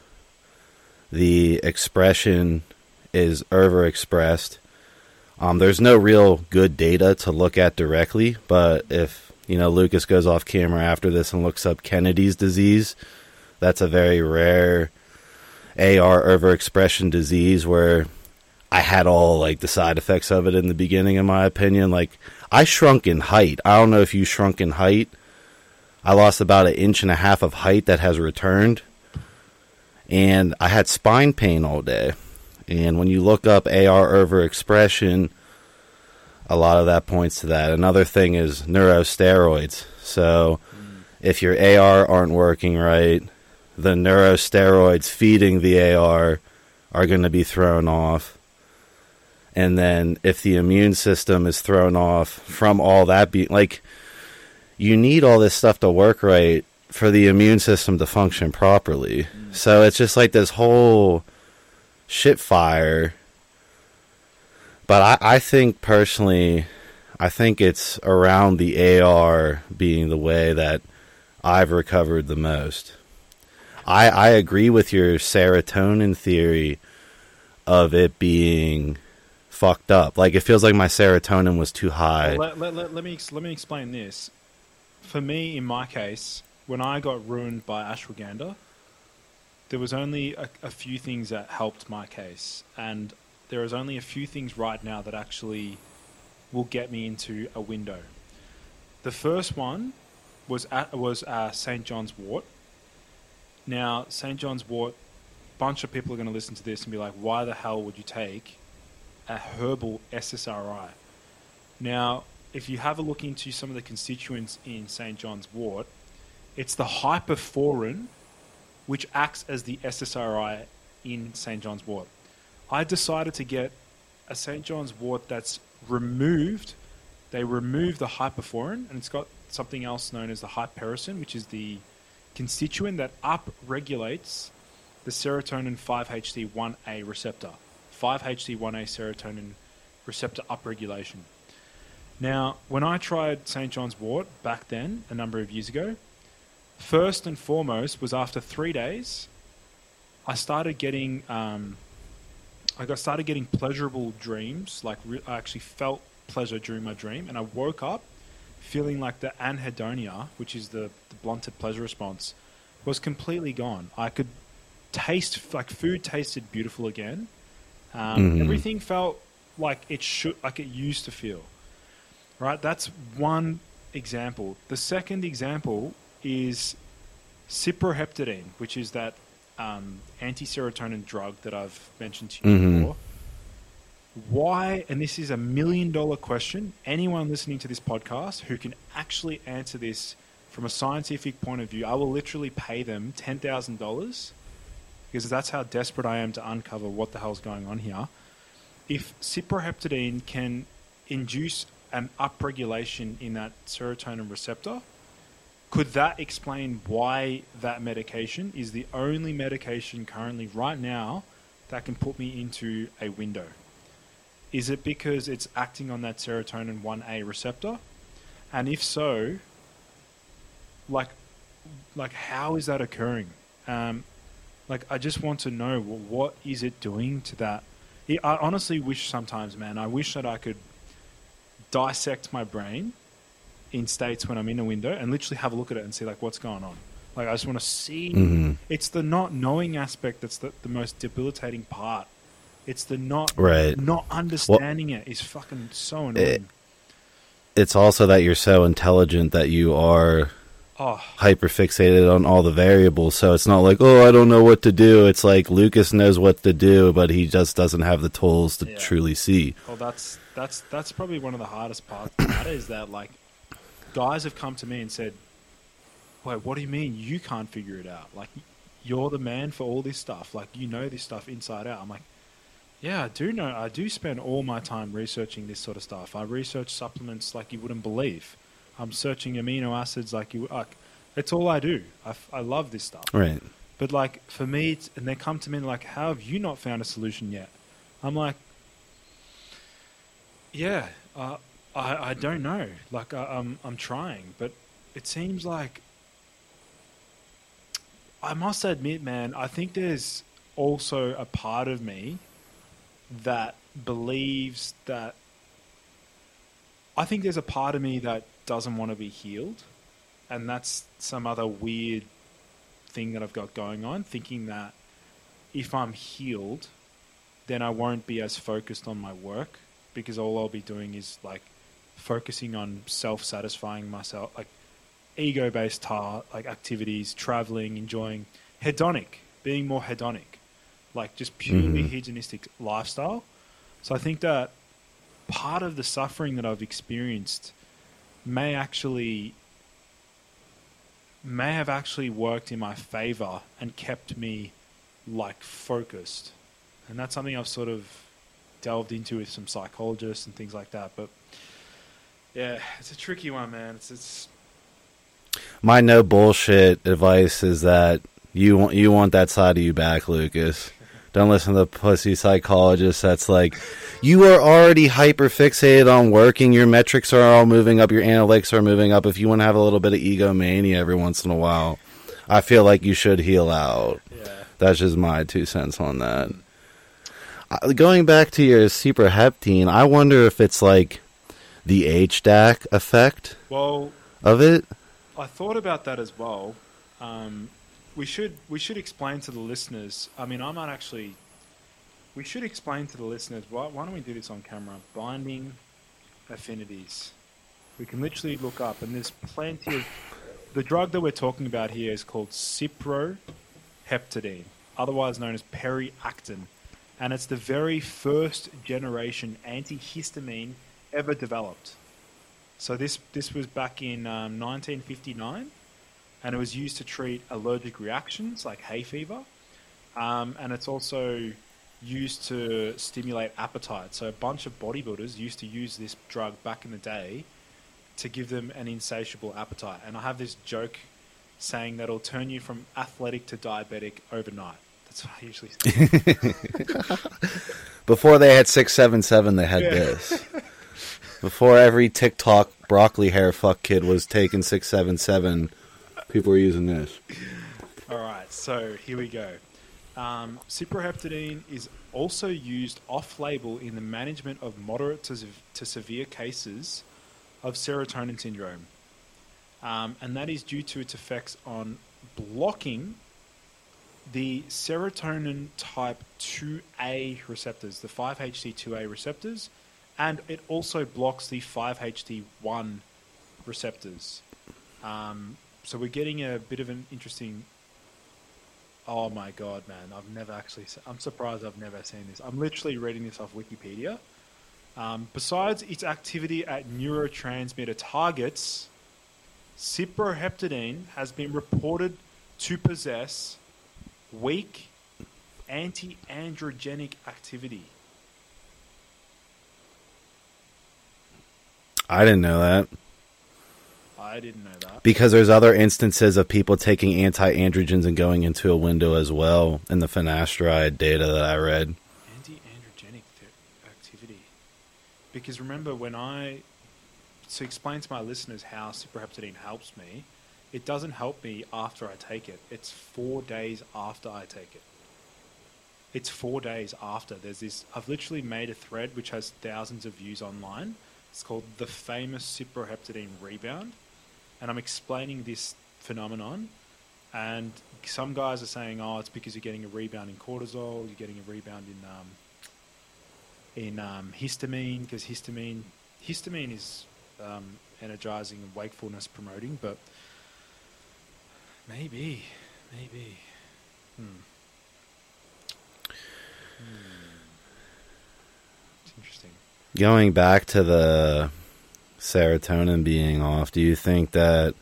S8: the expression is overexpressed. Um, there's no real good data to look at directly, but if, you know, Lucas goes off camera after this and looks up Kennedy's disease, that's a very rare A R overexpression disease where I had all, like, the side effects of it in the beginning, in my opinion. Like, I shrunk in height. I don't know if you shrunk in height. I lost about an inch and a half of height that has returned. And I had spine pain all day. And when you look up A R overexpression, a lot of that points to that. Another thing is neurosteroids. So mm. if your A R aren't working right, the neurosteroids feeding the A R are going to be thrown off. And then if the immune system is thrown off from all that, be like, you need all this stuff to work right for the immune system to function properly. Mm. So it's just like this whole shit fire. But I, I think personally, I think it's around the A R being the way that I've recovered the most. I, I agree with your serotonin theory of it being fucked up. Like, it feels like my serotonin was too high.
S7: Well, let, let, let, let me let me explain this. For me, in my case, when I got ruined by ashwagandha, there was only a, a few things that helped my case, and there is only a few things right now that actually will get me into a window. The first one was at, was uh, Saint John's wort. Now, Saint John's wort, a bunch of people are going to listen to this and be like, why the hell would you take a herbal S S R I? Now, if you have a look into some of the constituents in Saint John's wort, it's the hyperforin, which acts as the S S R I in Saint John's wort. I decided to get a Saint John's wort that's removed. They remove the hyperforin, and it's got something else known as the hypericin, which is the constituent that upregulates the serotonin five H T one A receptor. five H T one A serotonin receptor upregulation. Now, when I tried Saint John's wort back then, a number of years ago, first and foremost was after three days, I started getting, um, I got started getting pleasurable dreams. Like re- I actually felt pleasure during my dream, and I woke up feeling like the anhedonia, which is the, the blunted pleasure response, was completely gone. I could taste, like food tasted beautiful again. Um, mm-hmm. Everything felt like it should, like it used to feel. Right? That's one example. The second example is cyproheptadine, which is that um, anti-serotonin drug that I've mentioned to you mm-hmm. before. Why, and this is a million dollar question, anyone listening to this podcast who can actually answer this from a scientific point of view, I will literally pay them ten thousand dollars because that's how desperate I am to uncover what the hell's going on here. If cyproheptadine can induce an upregulation in that serotonin receptor, could that explain why that medication is the only medication currently right now that can put me into a window? Is it because it's acting on that serotonin one A receptor? And if so, like, like how is that occurring? Um, like, I just want to know, well, what is it doing to that? I honestly wish sometimes, man, I wish that I could dissect my brain in states when I'm in a window and literally have a look at it and see, like, what's going on. Like, I just want to see. Mm-hmm. It's the not knowing aspect that's the, the most debilitating part. It's the not
S8: right.
S7: not understanding well, it is fucking so annoying. It,
S8: it's also that you're so intelligent that you are
S7: oh.
S8: hyper fixated on all the variables. So it's not like, oh, I don't know what to do. It's like Lucas knows what to do, but he just doesn't have the tools to yeah. truly see.
S7: Well, that's that's that's probably one of the hardest parts of that is that, like, guys have come to me and said, wait, what do you mean you can't figure it out? Like, you're the man for all this stuff. Like, you know this stuff inside out. I'm like, yeah, I do know. I do spend all my time researching this sort of stuff. I research supplements like you wouldn't believe. I'm searching amino acids like you... Like, it's all I do. I, I love this stuff.
S8: Right.
S7: But, like, for me, it's, and they come to me and like, how have you not found a solution yet? I'm like, yeah, uh, I, I don't know. Like, I, I'm, I'm trying. But it seems like... I must admit, man, I think there's also a part of me that believes that... I think there's a part of me that doesn't want to be healed. And that's some other weird thing that I've got going on, thinking that if I'm healed, then I won't be as focused on my work because all I'll be doing is, like, focusing on self-satisfying myself, like ego-based ta- like activities, traveling, enjoying, hedonic, being more hedonic, like just purely mm-hmm. hedonistic lifestyle. So I think that part of the suffering that I've experienced may actually may have actually worked in my favor and kept me, like, focused. And that's something I've sort of delved into with some psychologists and things like that. But yeah, it's a tricky one, man. It's it's
S8: my no bullshit advice is that you want you want that side of you back, Lucas. Don't listen to the pussy psychologist that's like, you are already hyper fixated on working, your metrics are all moving up, your analytics are moving up. If you want to have a little bit of egomania every once in a while, I feel like you should heal out.
S7: Yeah.
S8: That's just my two cents on that. Uh, going back to your cyproheptadine, I wonder if it's like the H D A C effect
S7: well,
S8: of it.
S7: I thought about that as well. Um, we should we should explain to the listeners. I mean, I might actually. We should explain to the listeners. Why, why don't we do this on camera? Binding affinities. We can literally look up, and there's plenty of. The drug that we're talking about here is called cyproheptadine, otherwise known as Periactin, and it's the very first generation antihistamine ever developed. So this this was back in um, nineteen fifty-nine, and it was used to treat allergic reactions like hay fever, um, and it's also used to stimulate appetite. So a bunch of bodybuilders used to use this drug back in the day to give them an insatiable appetite. And I have this joke saying that it'll turn you from athletic to diabetic overnight. That's what I usually say.
S8: Before they had six seven seven, they had yeah. this. Before every TikTok broccoli hair fuck kid was taking six seven seven People are using this.
S7: All right, so here we go. Um, cyproheptadine is also used off-label in the management of moderate to, to severe cases of serotonin syndrome. Um, and that is due to its effects on blocking the serotonin type two A receptors, the five H T two A receptors, and it also blocks the five H T one receptors. Um, so we're getting a bit of an interesting... Oh my god, man! I've never actually. Se- I'm surprised I've never seen this. I'm literally reading this off Wikipedia. Um, besides its activity at neurotransmitter targets, cyproheptadine has been reported to possess weak anti-androgenic activity.
S8: I didn't know that.
S7: I didn't know that.
S8: Because there's other instances of people taking anti-androgens and going into a window as well in the finasteride data that I read.
S7: Anti-androgenic th- activity. Because remember, when I... To explain to my listeners how cyproheptadine helps me, it doesn't help me after I take it. It's four days after I take it. It's four days after. There's this... I've literally made a thread which has thousands of views online. It's called The Famous Cyproheptadine Rebound. And I'm explaining this phenomenon, and some guys are saying, "Oh, it's because you're getting a rebound in cortisol, you're getting a rebound in um, in um, histamine, because histamine histamine is um, energizing and wakefulness promoting." But maybe, maybe. Hmm. Hmm. It's interesting.
S8: Going back to the serotonin being off, do you think that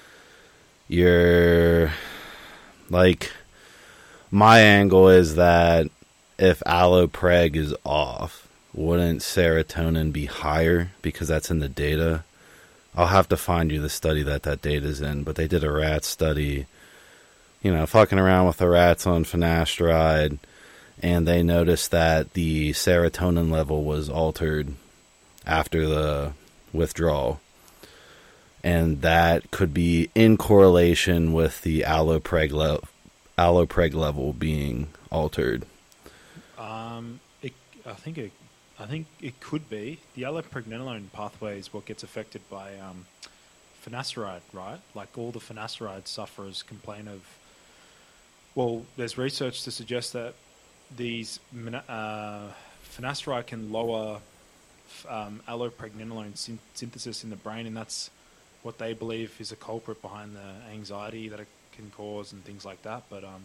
S8: you're like, my angle is that if allopreg is off, wouldn't serotonin be higher because that's in the data? I'll have to find you the study that that data is in, but they did a rat study, you know, fucking around with the rats on finasteride, and they noticed that the serotonin level was altered after the withdrawal, and that could be in correlation with the allopreg, le- allopreg level being altered.
S7: Um, it, I think it, I think it could be. The allopregnanolone pathway is what gets affected by um, finasteride, right? Like all the finasteride sufferers complain of. Well, there's research to suggest that these uh, finasteride can lower um, allopregnanolone syn- synthesis in the brain, and that's what they believe is a culprit behind the anxiety that it can cause and things like that. But um,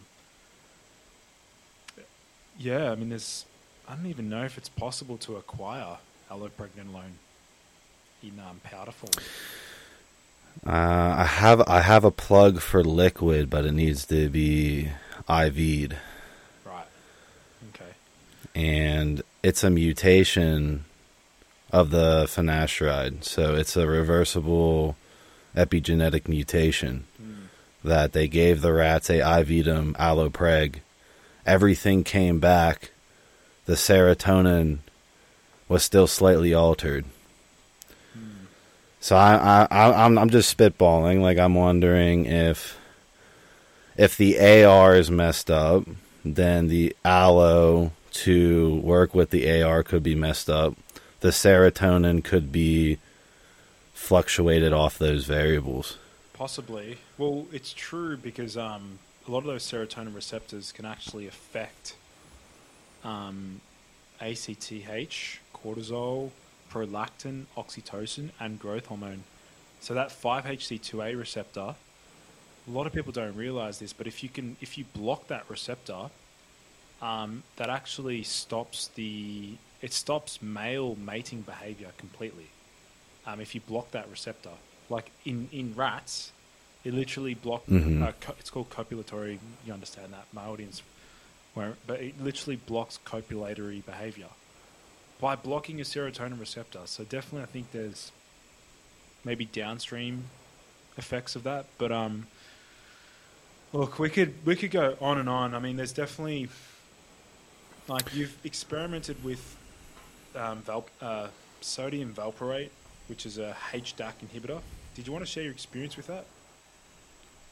S7: yeah, I mean, there's I don't even know if it's possible to acquire allopregnanolone in um, powder form.
S8: Uh, I have I have a plug for liquid, but it needs to be I V'd.
S7: Right. Okay.
S8: And it's a mutation of the finasteride, so it's a reversible epigenetic mutation mm. that they gave the rats a I V'd them allopreg. Everything came back. The serotonin was still slightly altered. Mm. So I, I, I'm, I'm just spitballing. Like, I'm wondering if, if the A R is messed up, then the allo to work with the A R could be messed up. The serotonin could be fluctuated off those variables.
S7: Possibly. Well, it's true because um, a lot of those serotonin receptors can actually affect um, A C T H, cortisol, prolactin, oxytocin, and growth hormone. So that five H T two A receptor, a lot of people don't realize this, but if you can, if you block that receptor, um, that actually stops the it stops male mating behavior completely. Um, if you block that receptor, like in, in rats, it literally blocks.
S8: Mm-hmm.
S7: Uh, co- it's called copulatory. You understand that, my audience, where but it literally blocks copulatory behavior by blocking a serotonin receptor. So definitely, I think there's maybe downstream effects of that. But um, look, we could we could go on and on. I mean, there's definitely, like, you've experimented with um, val- uh, sodium valproate, which is a H D A C inhibitor. Did you want to share your experience with that?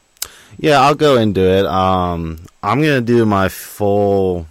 S8: Yeah, I'll go into it. Um, I'm going to do my full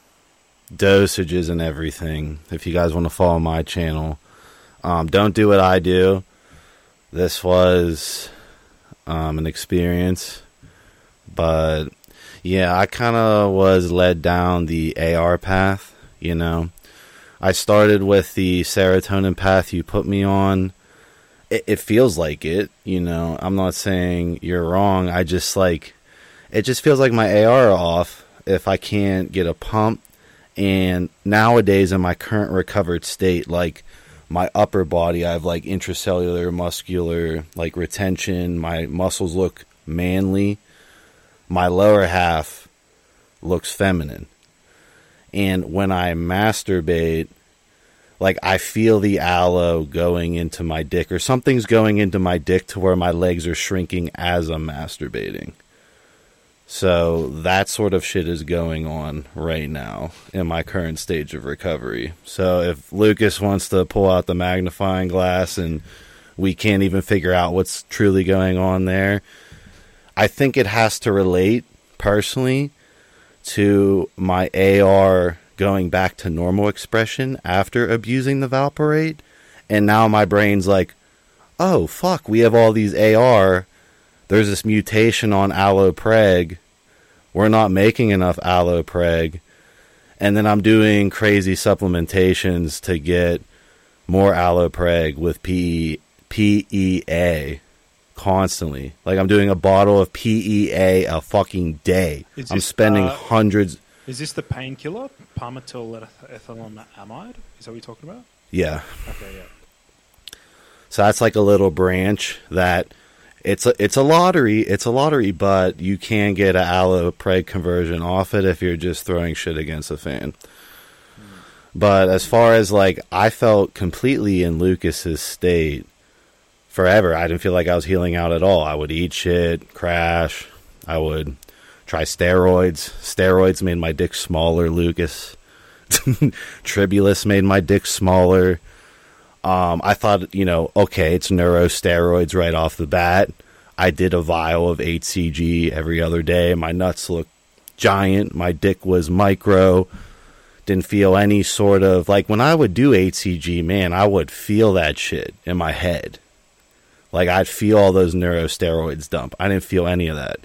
S8: dosages and everything if you guys want to follow my channel. Um, don't do what I do. This was um, an experience. But, yeah, I kind of was led down the A R path, you know. I started with the serotonin path you put me on. It, it feels like it, you know. I'm not saying you're wrong. I just, like, it just feels like my A R are off if I can't get a pump. And nowadays, in my current recovered state, like, my upper body, I have, like, intracellular, muscular, like, retention. My muscles look manly. My lower half looks feminine. And when I masturbate, like, I feel the aloe going into my dick, or something's going into my dick to where my legs are shrinking as I'm masturbating. So that sort of shit is going on right now in my current stage of recovery. So if Lucas wants to pull out the magnifying glass and we can't even figure out what's truly going on there, I think it has to relate, personally, to my A R going back to normal expression after abusing the valparate. And now my brain's like, oh, fuck, we have all these A R. There's this mutation on allopreg. We're not making enough allopreg. And then I'm doing crazy supplementations to get more allopreg with P E A constantly. Like, I'm doing a bottle of P E A a fucking day.
S7: Is
S8: I'm
S7: this,
S8: spending
S7: uh,
S8: hundreds...
S7: Is this the painkiller, palmitoyl ethylamide? Is that what you're talking about?
S8: Yeah.
S7: Okay, yeah.
S8: So that's like a little branch that it's a, it's a lottery. It's a lottery, but you can get an allopreg conversion off it if you're just throwing shit against a fan. Mm. But as far as, like, I felt completely in Lucas's state forever. I didn't feel like I was healing out at all. I would eat shit, crash. I would try steroids. Steroids made my dick smaller, Lucas. Tribulus made my dick smaller. Um, I thought, you know, okay, it's neurosteroids right off the bat. I did a vial of H C G every other day. My nuts looked giant. My dick was micro. Didn't feel any sort of... Like, when I would do H C G, man, I would feel that shit in my head. Like, I'd feel all those neurosteroids dump. I didn't feel any of that.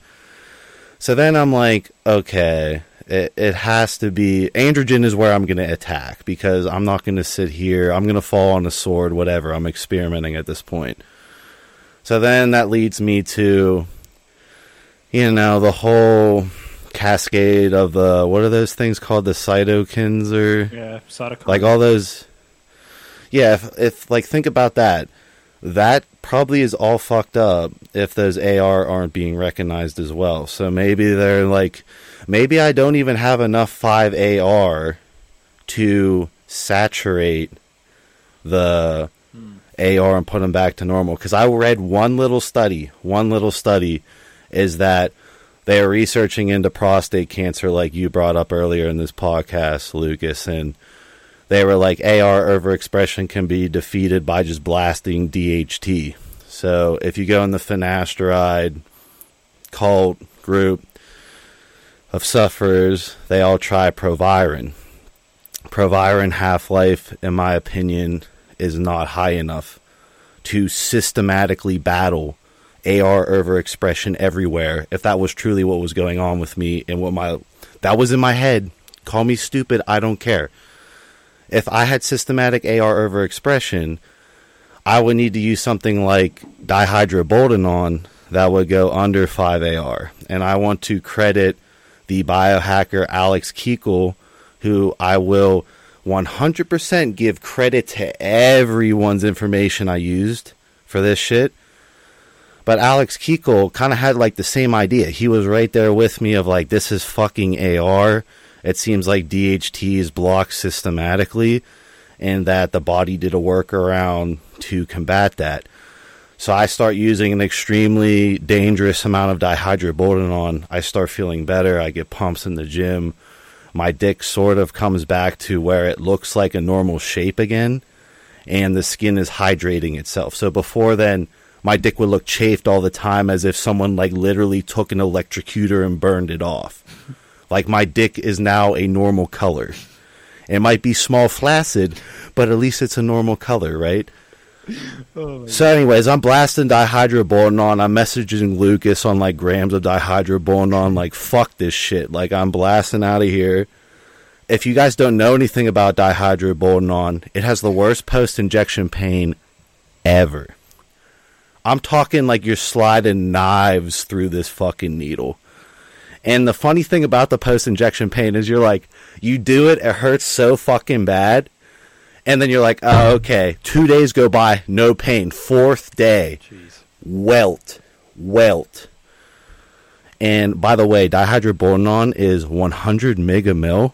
S8: So then I'm like, okay, it, it has to be... Androgen is where I'm going to attack, because I'm not going to sit here. I'm going to fall on the sword, whatever. I'm experimenting at this point. So then that leads me to, you know, the whole cascade of the... What are those things called? The cytokines or...
S7: Yeah, cytokines.
S8: Like all those... Yeah, if, if like, think about that. That probably is all fucked up if those A R aren't being recognized as well. So maybe they're like, maybe I don't even have enough five A R to saturate the hmm. A R and put them back to normal. Because I read one little study, one little study is that they are researching into prostate cancer, like you brought up earlier in this podcast, Lucas, and they were like, A R overexpression can be defeated by just blasting D H T. So if you go in the finasteride cult group of sufferers, they all try Proviron. Proviron half-life, in my opinion, is not high enough to systematically battle A R overexpression everywhere. If that was truly what was going on with me and what my... That was in my head. Call me stupid, I don't care. If I had systematic A R overexpression, I would need to use something like dihydroboldenone that would go under five A R. And I want to credit the biohacker Alex Keekel, who I will one hundred percent give credit to everyone's information I used for this shit. But Alex Keekel kind of had like the same idea. He was right there with me of like, this is fucking A R. It seems like D H T is blocked systematically, and that the body did a workaround to combat that. So I start using an extremely dangerous amount of dihydroboldenone. I start feeling better. I get pumps in the gym. My dick sort of comes back to where it looks like a normal shape again, and the skin is hydrating itself. So before then, my dick would look chafed all the time as if someone like literally took an electrocutor and burned it off. Like my dick is now a normal color. It might be small flaccid, but at least it's a normal color, right? Oh so anyways, I'm blasting dihydrobonon. I'm messaging Lucas on like grams of dihydrobonon, like fuck this shit. Like I'm blasting out of here. If you guys don't know anything about dihydrobonon, it has the worst post-injection pain ever. I'm talking like you're sliding knives through this fucking needle. And the funny thing about the post-injection pain is you're like, you do it, it hurts so fucking bad. And then you're like, oh, okay. Two days go by, no pain. Fourth day, Jeez. welt, welt. And by the way, dihydrobonon is one hundred megamil.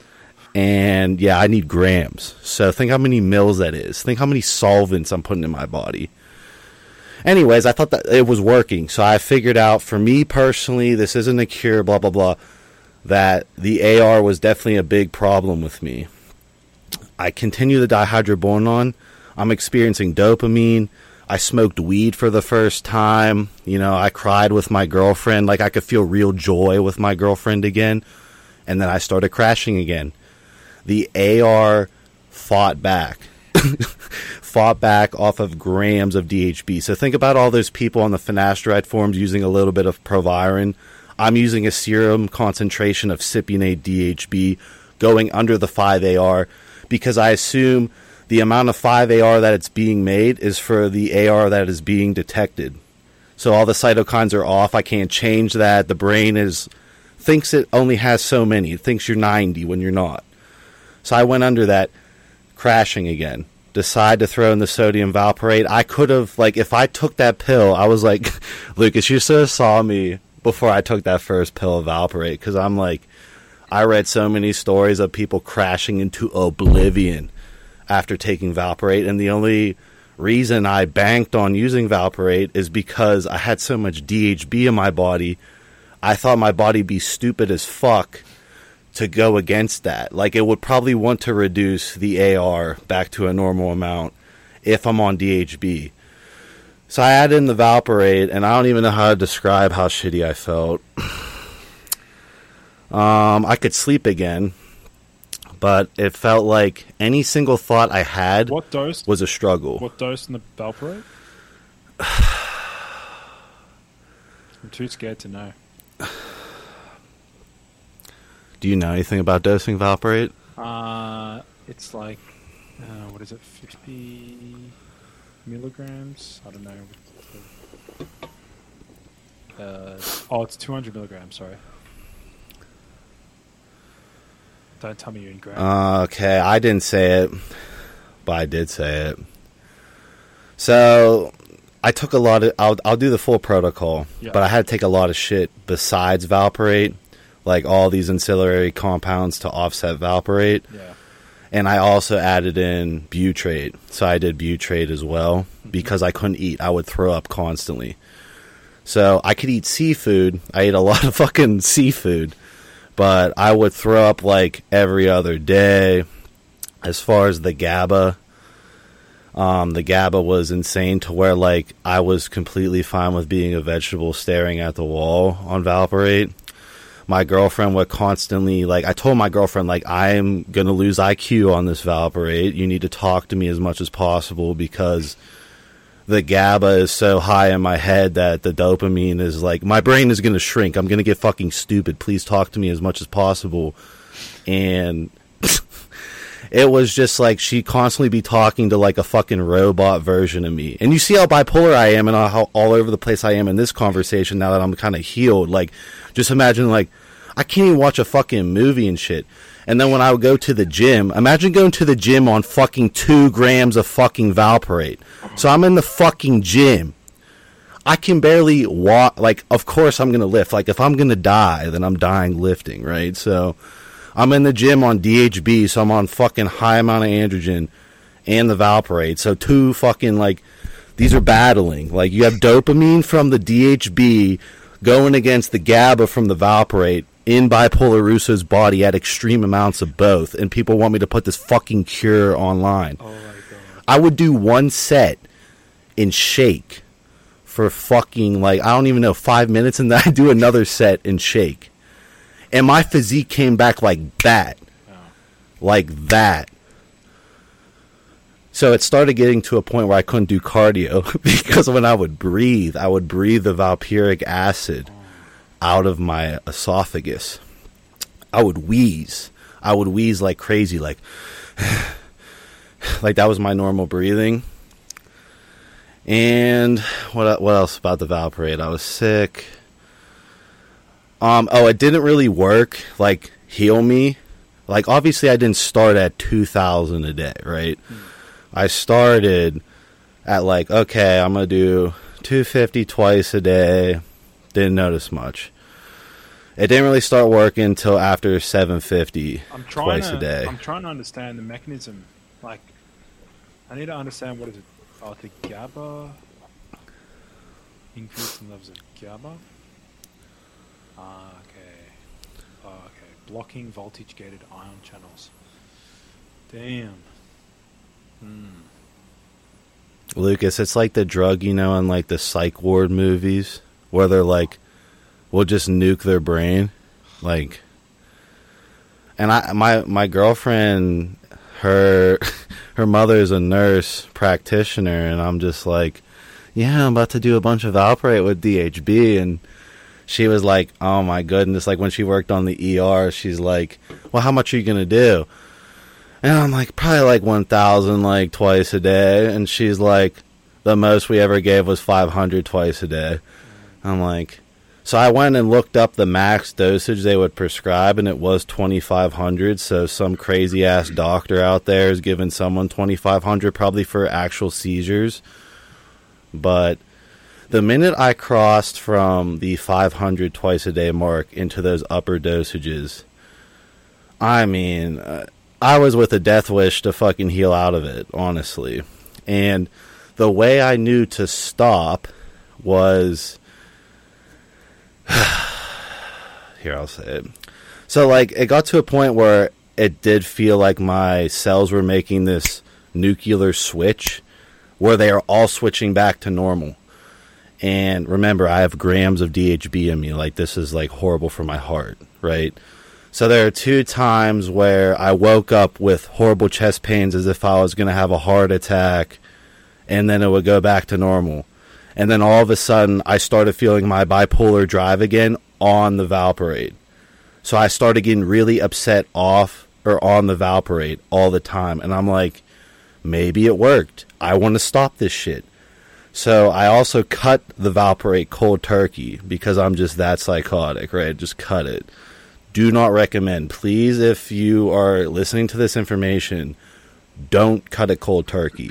S8: And yeah, I need grams. So think how many mils that is. Think how many solvents I'm putting in my body. Anyways, I thought that it was working. So I figured out, for me personally, this isn't a cure, blah, blah, blah, that the A R was definitely a big problem with me. I continue the dihydrobonon. I'm experiencing dopamine. I smoked weed for the first time. You know, I cried with my girlfriend. Like, I could feel real joy with my girlfriend again. And then I started crashing again. The A R fought back. fought back off of grams of D H B. So think about all those people on the finasteride forums using a little bit of Proviron. I'm using a serum concentration of cypionate D H B going under the five A R because I assume the amount of five A R that it's being made is for the A R that is being detected. So all the cytokines are off. I can't change that. The brain is thinks it only has so many. It thinks you're ninety when you're not. So I went under that, crashing again. Decide to throw in the sodium valproate. I could have, like, if I took that pill, I was like, Lucas, you should have saw me before I took that first pill of valproate, because I'm like, I read so many stories of people crashing into oblivion after taking valproate, and the only reason I banked on using valproate is because I had so much D H B in my body. I thought my body would be stupid as fuck to go against that. Like, it would probably want to reduce the A R back to a normal amount if I'm on D H B. So I added in the valproate, and I don't even know how to describe how shitty I felt. um, I could sleep again, but it felt like any single thought I had
S7: what dose?
S8: was a struggle.
S7: What dose in the valproate? I'm too scared to know.
S8: Do you know anything about dosing valproate?
S7: Uh, it's like, uh, what is it, fifty milligrams? I don't know. Uh, oh, it's two hundred milligrams, sorry. Don't tell me you're in grams.
S8: Uh, okay, I didn't say it, but I did say it. So, I took a lot of, I'll, I'll do the full protocol, yeah. But I had to take a lot of shit besides valproate. Like all these ancillary compounds to offset valproate. Yeah. And I also added in butyrate. So I did butyrate as well mm-hmm. because I couldn't eat. I would throw up constantly. So I could eat seafood. I ate a lot of fucking seafood. But I would throw up like every other day. As far as the GABA, um, the GABA was insane to where like I was completely fine with being a vegetable staring at the wall on valproate. My girlfriend would constantly, like, I told my girlfriend, like, I'm going to lose I Q on this valproate. You need to talk to me as much as possible because the GABA is so high in my head that the dopamine is like, my brain is going to shrink. I'm going to get fucking stupid. Please talk to me as much as possible. And it was just like she'd constantly be talking to like a fucking robot version of me. And you see how bipolar I am and how all over the place I am in this conversation now that I'm kind of healed. Like, just imagine, like, I can't even watch a fucking movie and shit. And then when I would go to the gym, imagine going to the gym on fucking two grams of fucking valproate. So I'm in the fucking gym. I can barely walk. Like, of course I'm going to lift. Like, if I'm going to die, then I'm dying lifting, right? So I'm in the gym on D H B, so I'm on fucking high amount of androgen and the valproate. So two fucking, like, these are battling. Like, you have dopamine from the D H B going against the GABA from the valproate in bipolar Russo's body at extreme amounts of both, and people want me to put this fucking cure online. Oh my God. I would do one set in shake for fucking, like, I don't even know, five minutes, and then I do another set and shake. And my physique came back like that. Oh. Like that. So it started getting to a point where I couldn't do cardio because when I would breathe, I would breathe the valpuric acid out of my esophagus. I would wheeze. I would wheeze like crazy, like, like that was my normal breathing. And what what else about the Valparate? I was sick. Um, oh, it didn't really work, like, heal me. Like, obviously, I didn't start at two thousand a day, right? Mm. I started at, like, okay, I'm going to do two fifty twice a day. Didn't notice much. It didn't really start working until after seven fifty
S7: I'm trying
S8: twice
S7: to,
S8: a day.
S7: I'm trying to understand the mechanism. Like, I need to understand what is it? Oh, the GABA? Increase in levels of GABA? Ah, okay. Oh, okay. Blocking voltage-gated ion channels. Damn. Hmm.
S8: Lucas, it's like the drug, you know, in like the psych ward movies where they're like, we'll just nuke their brain. Like, and I, my, my girlfriend, her, her mother is a nurse practitioner, and I'm just like, yeah, I'm about to do a bunch of Valparate with D H B, and she was like, oh my goodness, like when she worked on the E R, she's like, well, how much are you going to do? And I'm like, probably like one thousand, like twice a day. And she's like, the most we ever gave was five hundred twice a day. I'm like, so I went and looked up the max dosage they would prescribe, and it was twenty-five hundred. So some crazy ass doctor out there is giving someone twenty-five hundred probably for actual seizures. But the minute I crossed from the five hundred twice a day mark into those upper dosages, I mean, uh, I was with a death wish to fucking heal out of it, honestly. And the way I knew to stop was... Here, I'll say it. So, like, it got to a point where it did feel like my cells were making this nuclear switch where they are all switching back to normal. And remember, I have grams of D H B in me. Like, this is, like, horrible for my heart, right? So there are two times where I woke up with horrible chest pains as if I was going to have a heart attack, and then it would go back to normal. And then all of a sudden, I started feeling my bipolar drive again on the Valparate. So I started getting really upset off or on the Valparate all the time. And I'm like, maybe it worked. I want to stop this shit. So I also cut the Valparate cold turkey because I'm just that psychotic, right? Just cut it. Do not recommend. Please, if you are listening to this information, don't cut it cold turkey.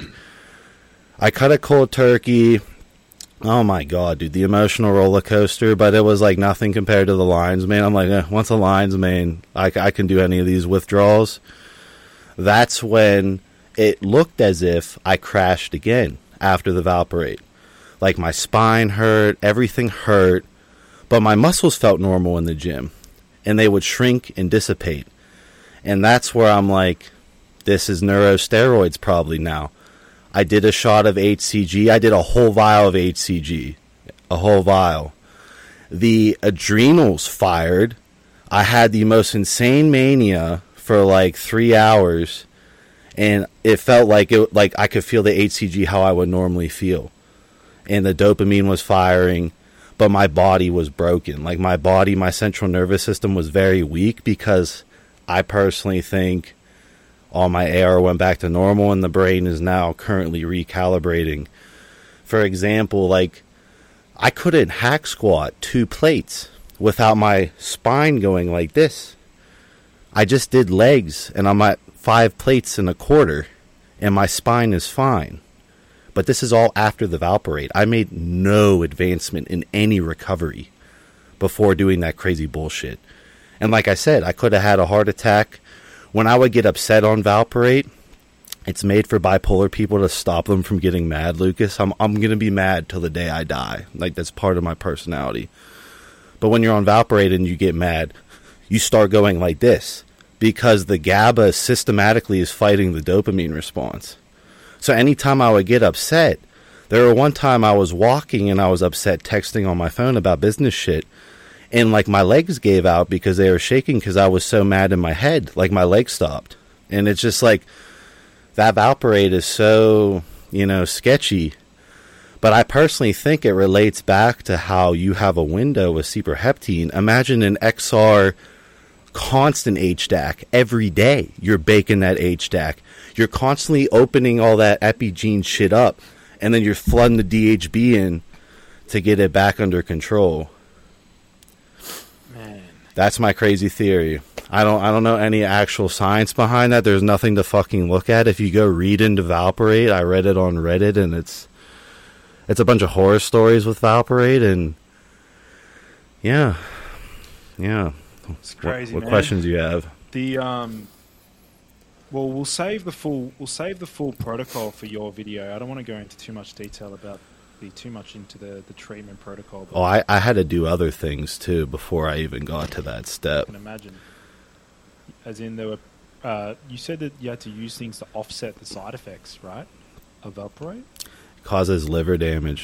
S8: I cut it cold turkey. Oh my god, dude, the emotional roller coaster, but it was like nothing compared to the Lion's Mane. I'm like, eh, once a Lion's Mane, I, I can do any of these withdrawals. That's when it looked as if I crashed again after the Valparate. Like, my spine hurt, everything hurt, but my muscles felt normal in the gym, and they would shrink and dissipate. And that's where I'm like, this is neurosteroids probably now. I did a shot of H C G. I did a whole vial of H C G. A whole vial. The adrenals fired. I had the most insane mania for like three hours. And it felt like it, like I could feel the H C G how I would normally feel. And the dopamine was firing. But my body was broken. Like, my body, my central nervous system was very weak because I personally think all my A R went back to normal, and the brain is now currently recalibrating. For example, like, I couldn't hack squat two plates without my spine going like this. I just did legs, and I'm at five plates and a quarter, and my spine is fine. But this is all after the Valparate. I made no advancement in any recovery before doing that crazy bullshit. And like I said, I could have had a heart attack. When I would get upset on Valparate, it's made for bipolar people to stop them from getting mad, Lucas. I'm I'm going to be mad till the day I die. Like, that's part of my personality. But when you're on Valparate and you get mad, you start going like this because the GABA systematically is fighting the dopamine response. So anytime I would get upset, There were one time I was walking and I was upset texting on my phone about business shit. And, like, my legs gave out because they were shaking because I was so mad in my head. Like, my legs stopped. And it's just, like, that Valparate is so, you know, sketchy. But I personally think it relates back to how you have a window with cyproheptine. Imagine an X R constant H D A C every day. You're baking that H D A C. You're constantly opening all that Epigene shit up. And then you're flooding the D H B in to get it back under control. That's my crazy theory. I don't I don't know any actual science behind that. There's nothing to fucking look at. If you go read into Valparate, I read it on Reddit, and it's it's a bunch of horror stories with Valparate, and yeah. Yeah.
S7: It's crazy,
S8: What, what
S7: man.
S8: questions do you have?
S7: The um well, we'll save the full we'll save the full protocol for your video. I don't want to go into too much detail about be too much into the, the treatment protocol.
S8: Oh, I, I had to do other things too before I even got to that step.
S7: I can imagine. As in, there were, uh, you said that you had to use things to offset the side effects, right? Of Valparate?
S8: Causes liver damage.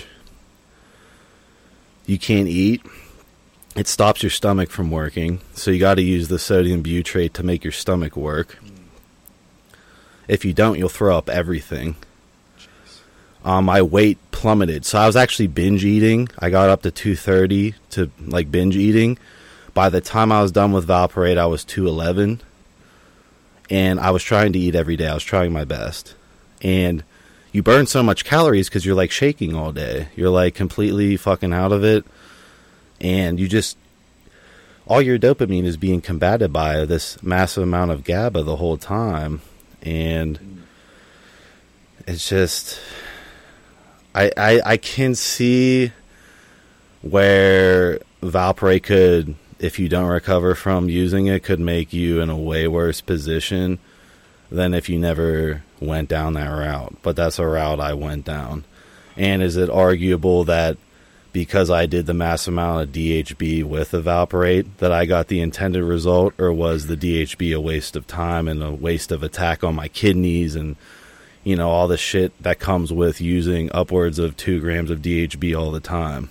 S8: You can't eat. It stops your stomach from working. So you got to use the sodium butyrate to make your stomach work. Mm. If you don't, you'll throw up everything. Um, my weight plummeted. So I was actually binge eating. I got up to two thirty to like binge eating. By the time I was done with Valparate, I was two eleven. And I was trying to eat every day. I was trying my best. And you burn so much calories because you're like shaking all day. You're like completely fucking out of it. And you just, all your dopamine is being combated by this massive amount of GABA the whole time. And it's just... I, I, I can see where Valparate could, if you don't recover from using it, could make you in a way worse position than if you never went down that route. But that's a route I went down. And is it arguable that because I did the mass amount of D H B with the Valparate that I got the intended result, or was the D H B a waste of time and a waste of attack on my kidneys and, you know, all the shit that comes with using upwards of two grams of D H B all the time?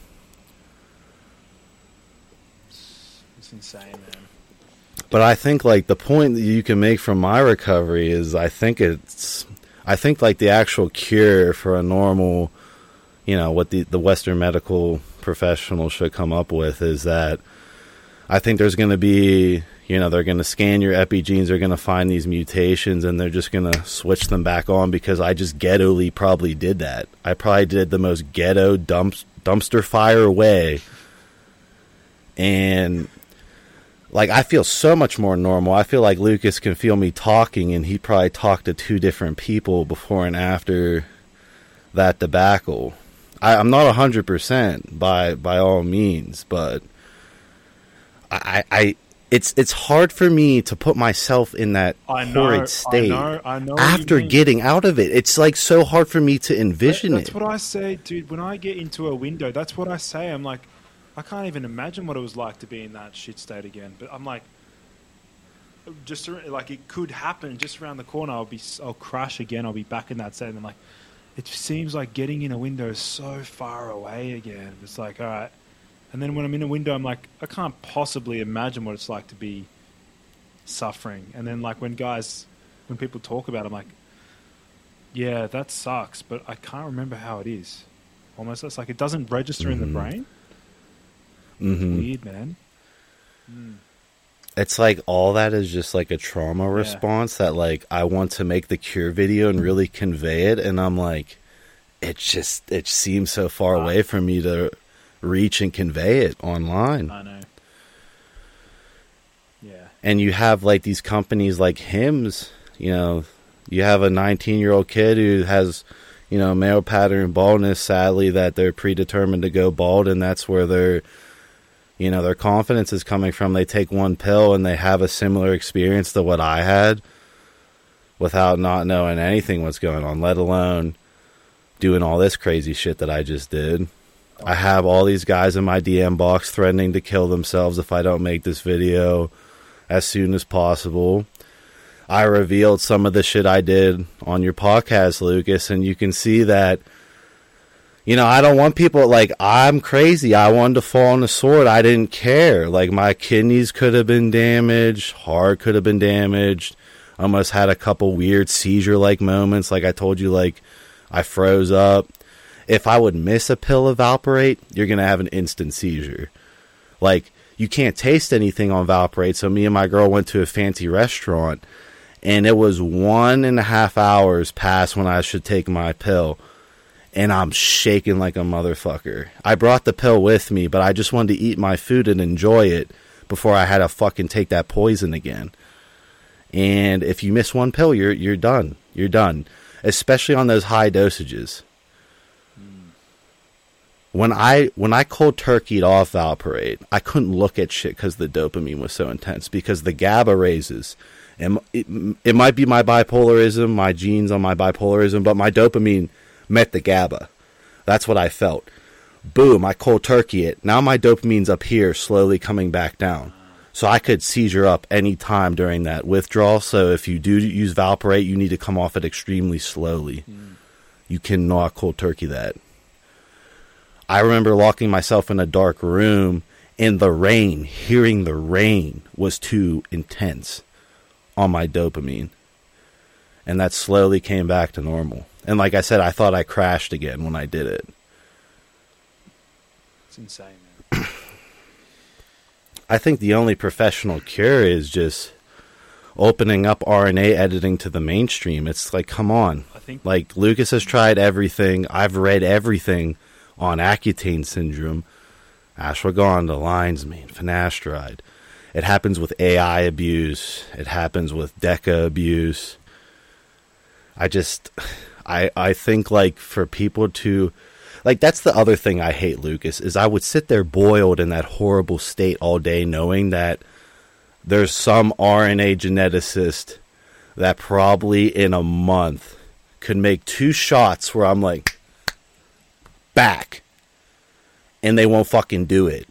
S7: It's insane, man.
S8: But I think, like, the point that you can make from my recovery is I think it's, I think, like, the actual cure for a normal, you know, what the, the Western medical professional should come up with is that I think there's going to be, you know, they're going to scan your epigenes, they're going to find these mutations, and they're just going to switch them back on, because I just ghetto-ly probably did that. I probably did the most ghetto dump, dumpster fire way. And, like, I feel so much more normal. I feel like Lucas can feel me talking, and he probably talked to two different people before and after that debacle. I, I'm not one hundred percent by by all means, but I, I it's it's hard for me to put myself in that
S7: I know,
S8: horrid state
S7: I know, I know
S8: after getting out of it. It's like so hard for me to envision
S7: that, that's
S8: it.
S7: That's what I say, dude. When I get into a window, that's what I say. I'm like, I can't even imagine what it was like to be in that shit state again. But I'm like, just like it could happen just around the corner. I'll be, I'll crash again. I'll be back in that state. And I'm like, it seems like getting in a window is so far away again. It's like, all right. And then when I'm in a window, I'm like, I can't possibly imagine what it's like to be suffering. And then, like, when guys, when people talk about it, I'm like, yeah, that sucks, but I can't remember how it is. Almost, it's like it doesn't register mm-hmm. in the brain.
S8: Mm-hmm.
S7: It's weird, man. Mm.
S8: It's like all that is just like a trauma
S7: yeah.
S8: response that, like, I want to make the cure video and really convey it, and I'm like, it just, it seems so far wow. away from me to reach and convey it online.
S7: I know. Yeah.
S8: And you have, like, these companies like Hims, you know, you have a nineteen-year-old kid who has, you know, male pattern baldness, sadly, that they're predetermined to go bald, and that's where their, you know, their confidence is coming from. They take one pill and they have a similar experience to what I had without not knowing anything what's going on, let alone doing all this crazy shit that I just did. I have all these guys in my D M box threatening to kill themselves if I don't make this video as soon as possible. I revealed some of the shit I did on your podcast, Lucas, and you can see that You know, I don't want people, like, I'm crazy. I wanted to fall on the sword. I didn't care. Like, my kidneys could have been damaged. Heart could have been damaged. I almost had a couple weird seizure-like moments. Like I told you, like, I froze up. If I would miss a pill of Valparate, you're going to have an instant seizure. Like, you can't taste anything on Valparate, so me and my girl went to a fancy restaurant, and it was one and a half hours past when I should take my pill. And I'm shaking like a motherfucker. I brought the pill with me, but I just wanted to eat my food and enjoy it before I had to fucking take that poison again. And if you miss one pill, you're you're done. You're done. Especially on those high dosages. Mm. When I when I cold turkeyed off Valparate, I couldn't look at shit because the dopamine was so intense. Because the GABA raises. And it, it might be my bipolarism, my genes on my bipolarism, but my dopamine met the GABA. That's what I felt. Boom, I cold turkey it. Now my dopamine's up here, slowly coming back down. So I could seizure up any time during that withdrawal. So if you do use Valparate, you need to come off it extremely slowly. Mm. You cannot cold turkey that. I remember locking myself in a dark room in the rain. Hearing the rain was too intense on my dopamine. And that slowly came back to normal. And like I said, I thought I crashed again when I did it.
S7: It's insane, man.
S8: I think the only professional cure is just opening up R N A editing to the mainstream. It's like, come on. I think like Lucas has tried everything. I've read everything on Accutane syndrome, ashwagandha, lion's mane, finasteride. It happens with A I abuse. It happens with DECA abuse. I just... I, I think, like, for people to... Like, that's the other thing I hate, Lucas, is I would sit there boiled in that horrible state all day knowing that there's some R N A geneticist that probably in a month could make two shots where I'm like, back, and they won't fucking do it.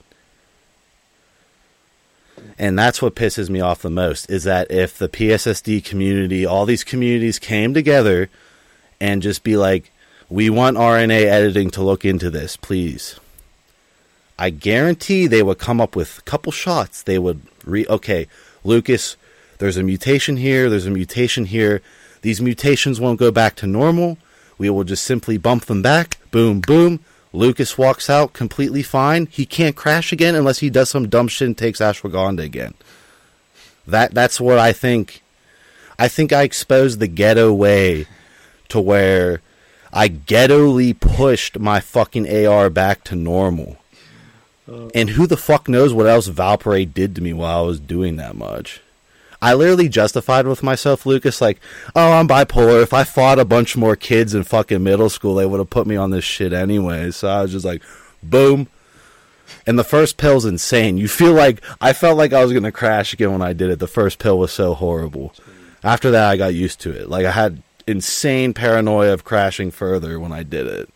S8: And that's what pisses me off the most, is that if the P S S D community, all these communities came together and just be like, we want R N A editing to look into this, please. I guarantee they would come up with a couple shots. They would re, okay, Lucas, there's a mutation here, there's a mutation here. These mutations won't go back to normal. We will just simply bump them back. Boom, boom. Lucas walks out completely fine. He can't crash again unless he does some dumb shit and takes ashwagandha again. That that's what I think. I think I exposed the ghetto way to where I ghetto-ly pushed my fucking A R back to normal. Uh, and who the fuck knows what else Valparate did to me while I was doing that much. I literally justified with myself, Lucas, like, oh, I'm bipolar. If I fought a bunch more kids in fucking middle school, they would have put me on this shit anyway. So I was just like, boom. And the first pill's insane. You feel like, I felt like I was going to crash again when I did it. The first pill was so horrible. After that, I got used to it. Like, I had insane paranoia of crashing further when I did it.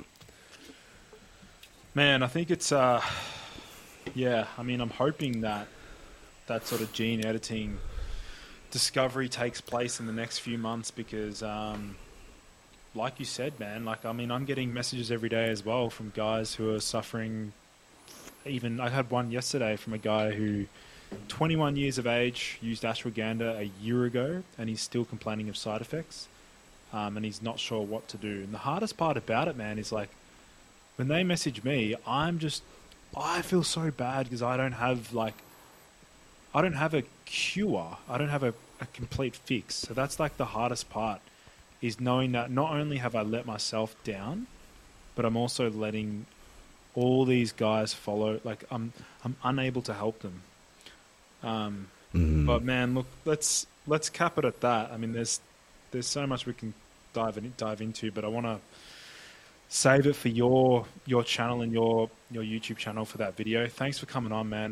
S7: Man, I think it's, uh, yeah, I mean, I'm hoping that that sort of gene editing discovery takes place in the next few months because, um, like you said, man, like, I mean, I'm getting messages every day as well from guys who are suffering. Even I had one yesterday from a guy who, twenty-one years of age, used ashwagandha a year ago, and he's still complaining of side effects, um, and he's not sure what to do. And the hardest part about it, man, is like, when they message me, I'm just, I feel so bad because I don't have like, I don't have a cure. I don't have a, a complete fix. So that's like the hardest part, is knowing that not only have I let myself down, but I'm also letting all these guys follow. Like I'm, I'm unable to help them. Um, mm-hmm. But man, look, let's let's cap it at that. I mean, there's there's so much we can dive in, dive into, but I want to save it for your your channel and your your YouTube channel for that video. Thanks for coming on, man.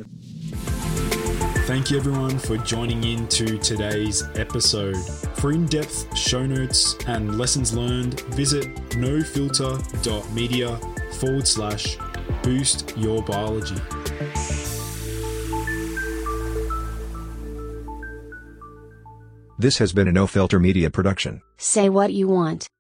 S9: Thank you everyone for joining in to today's episode. For in-depth show notes and lessons learned, visit nofilter.media forward slash boost your biology.
S10: This has been a No Filter Media production.
S11: Say what you want.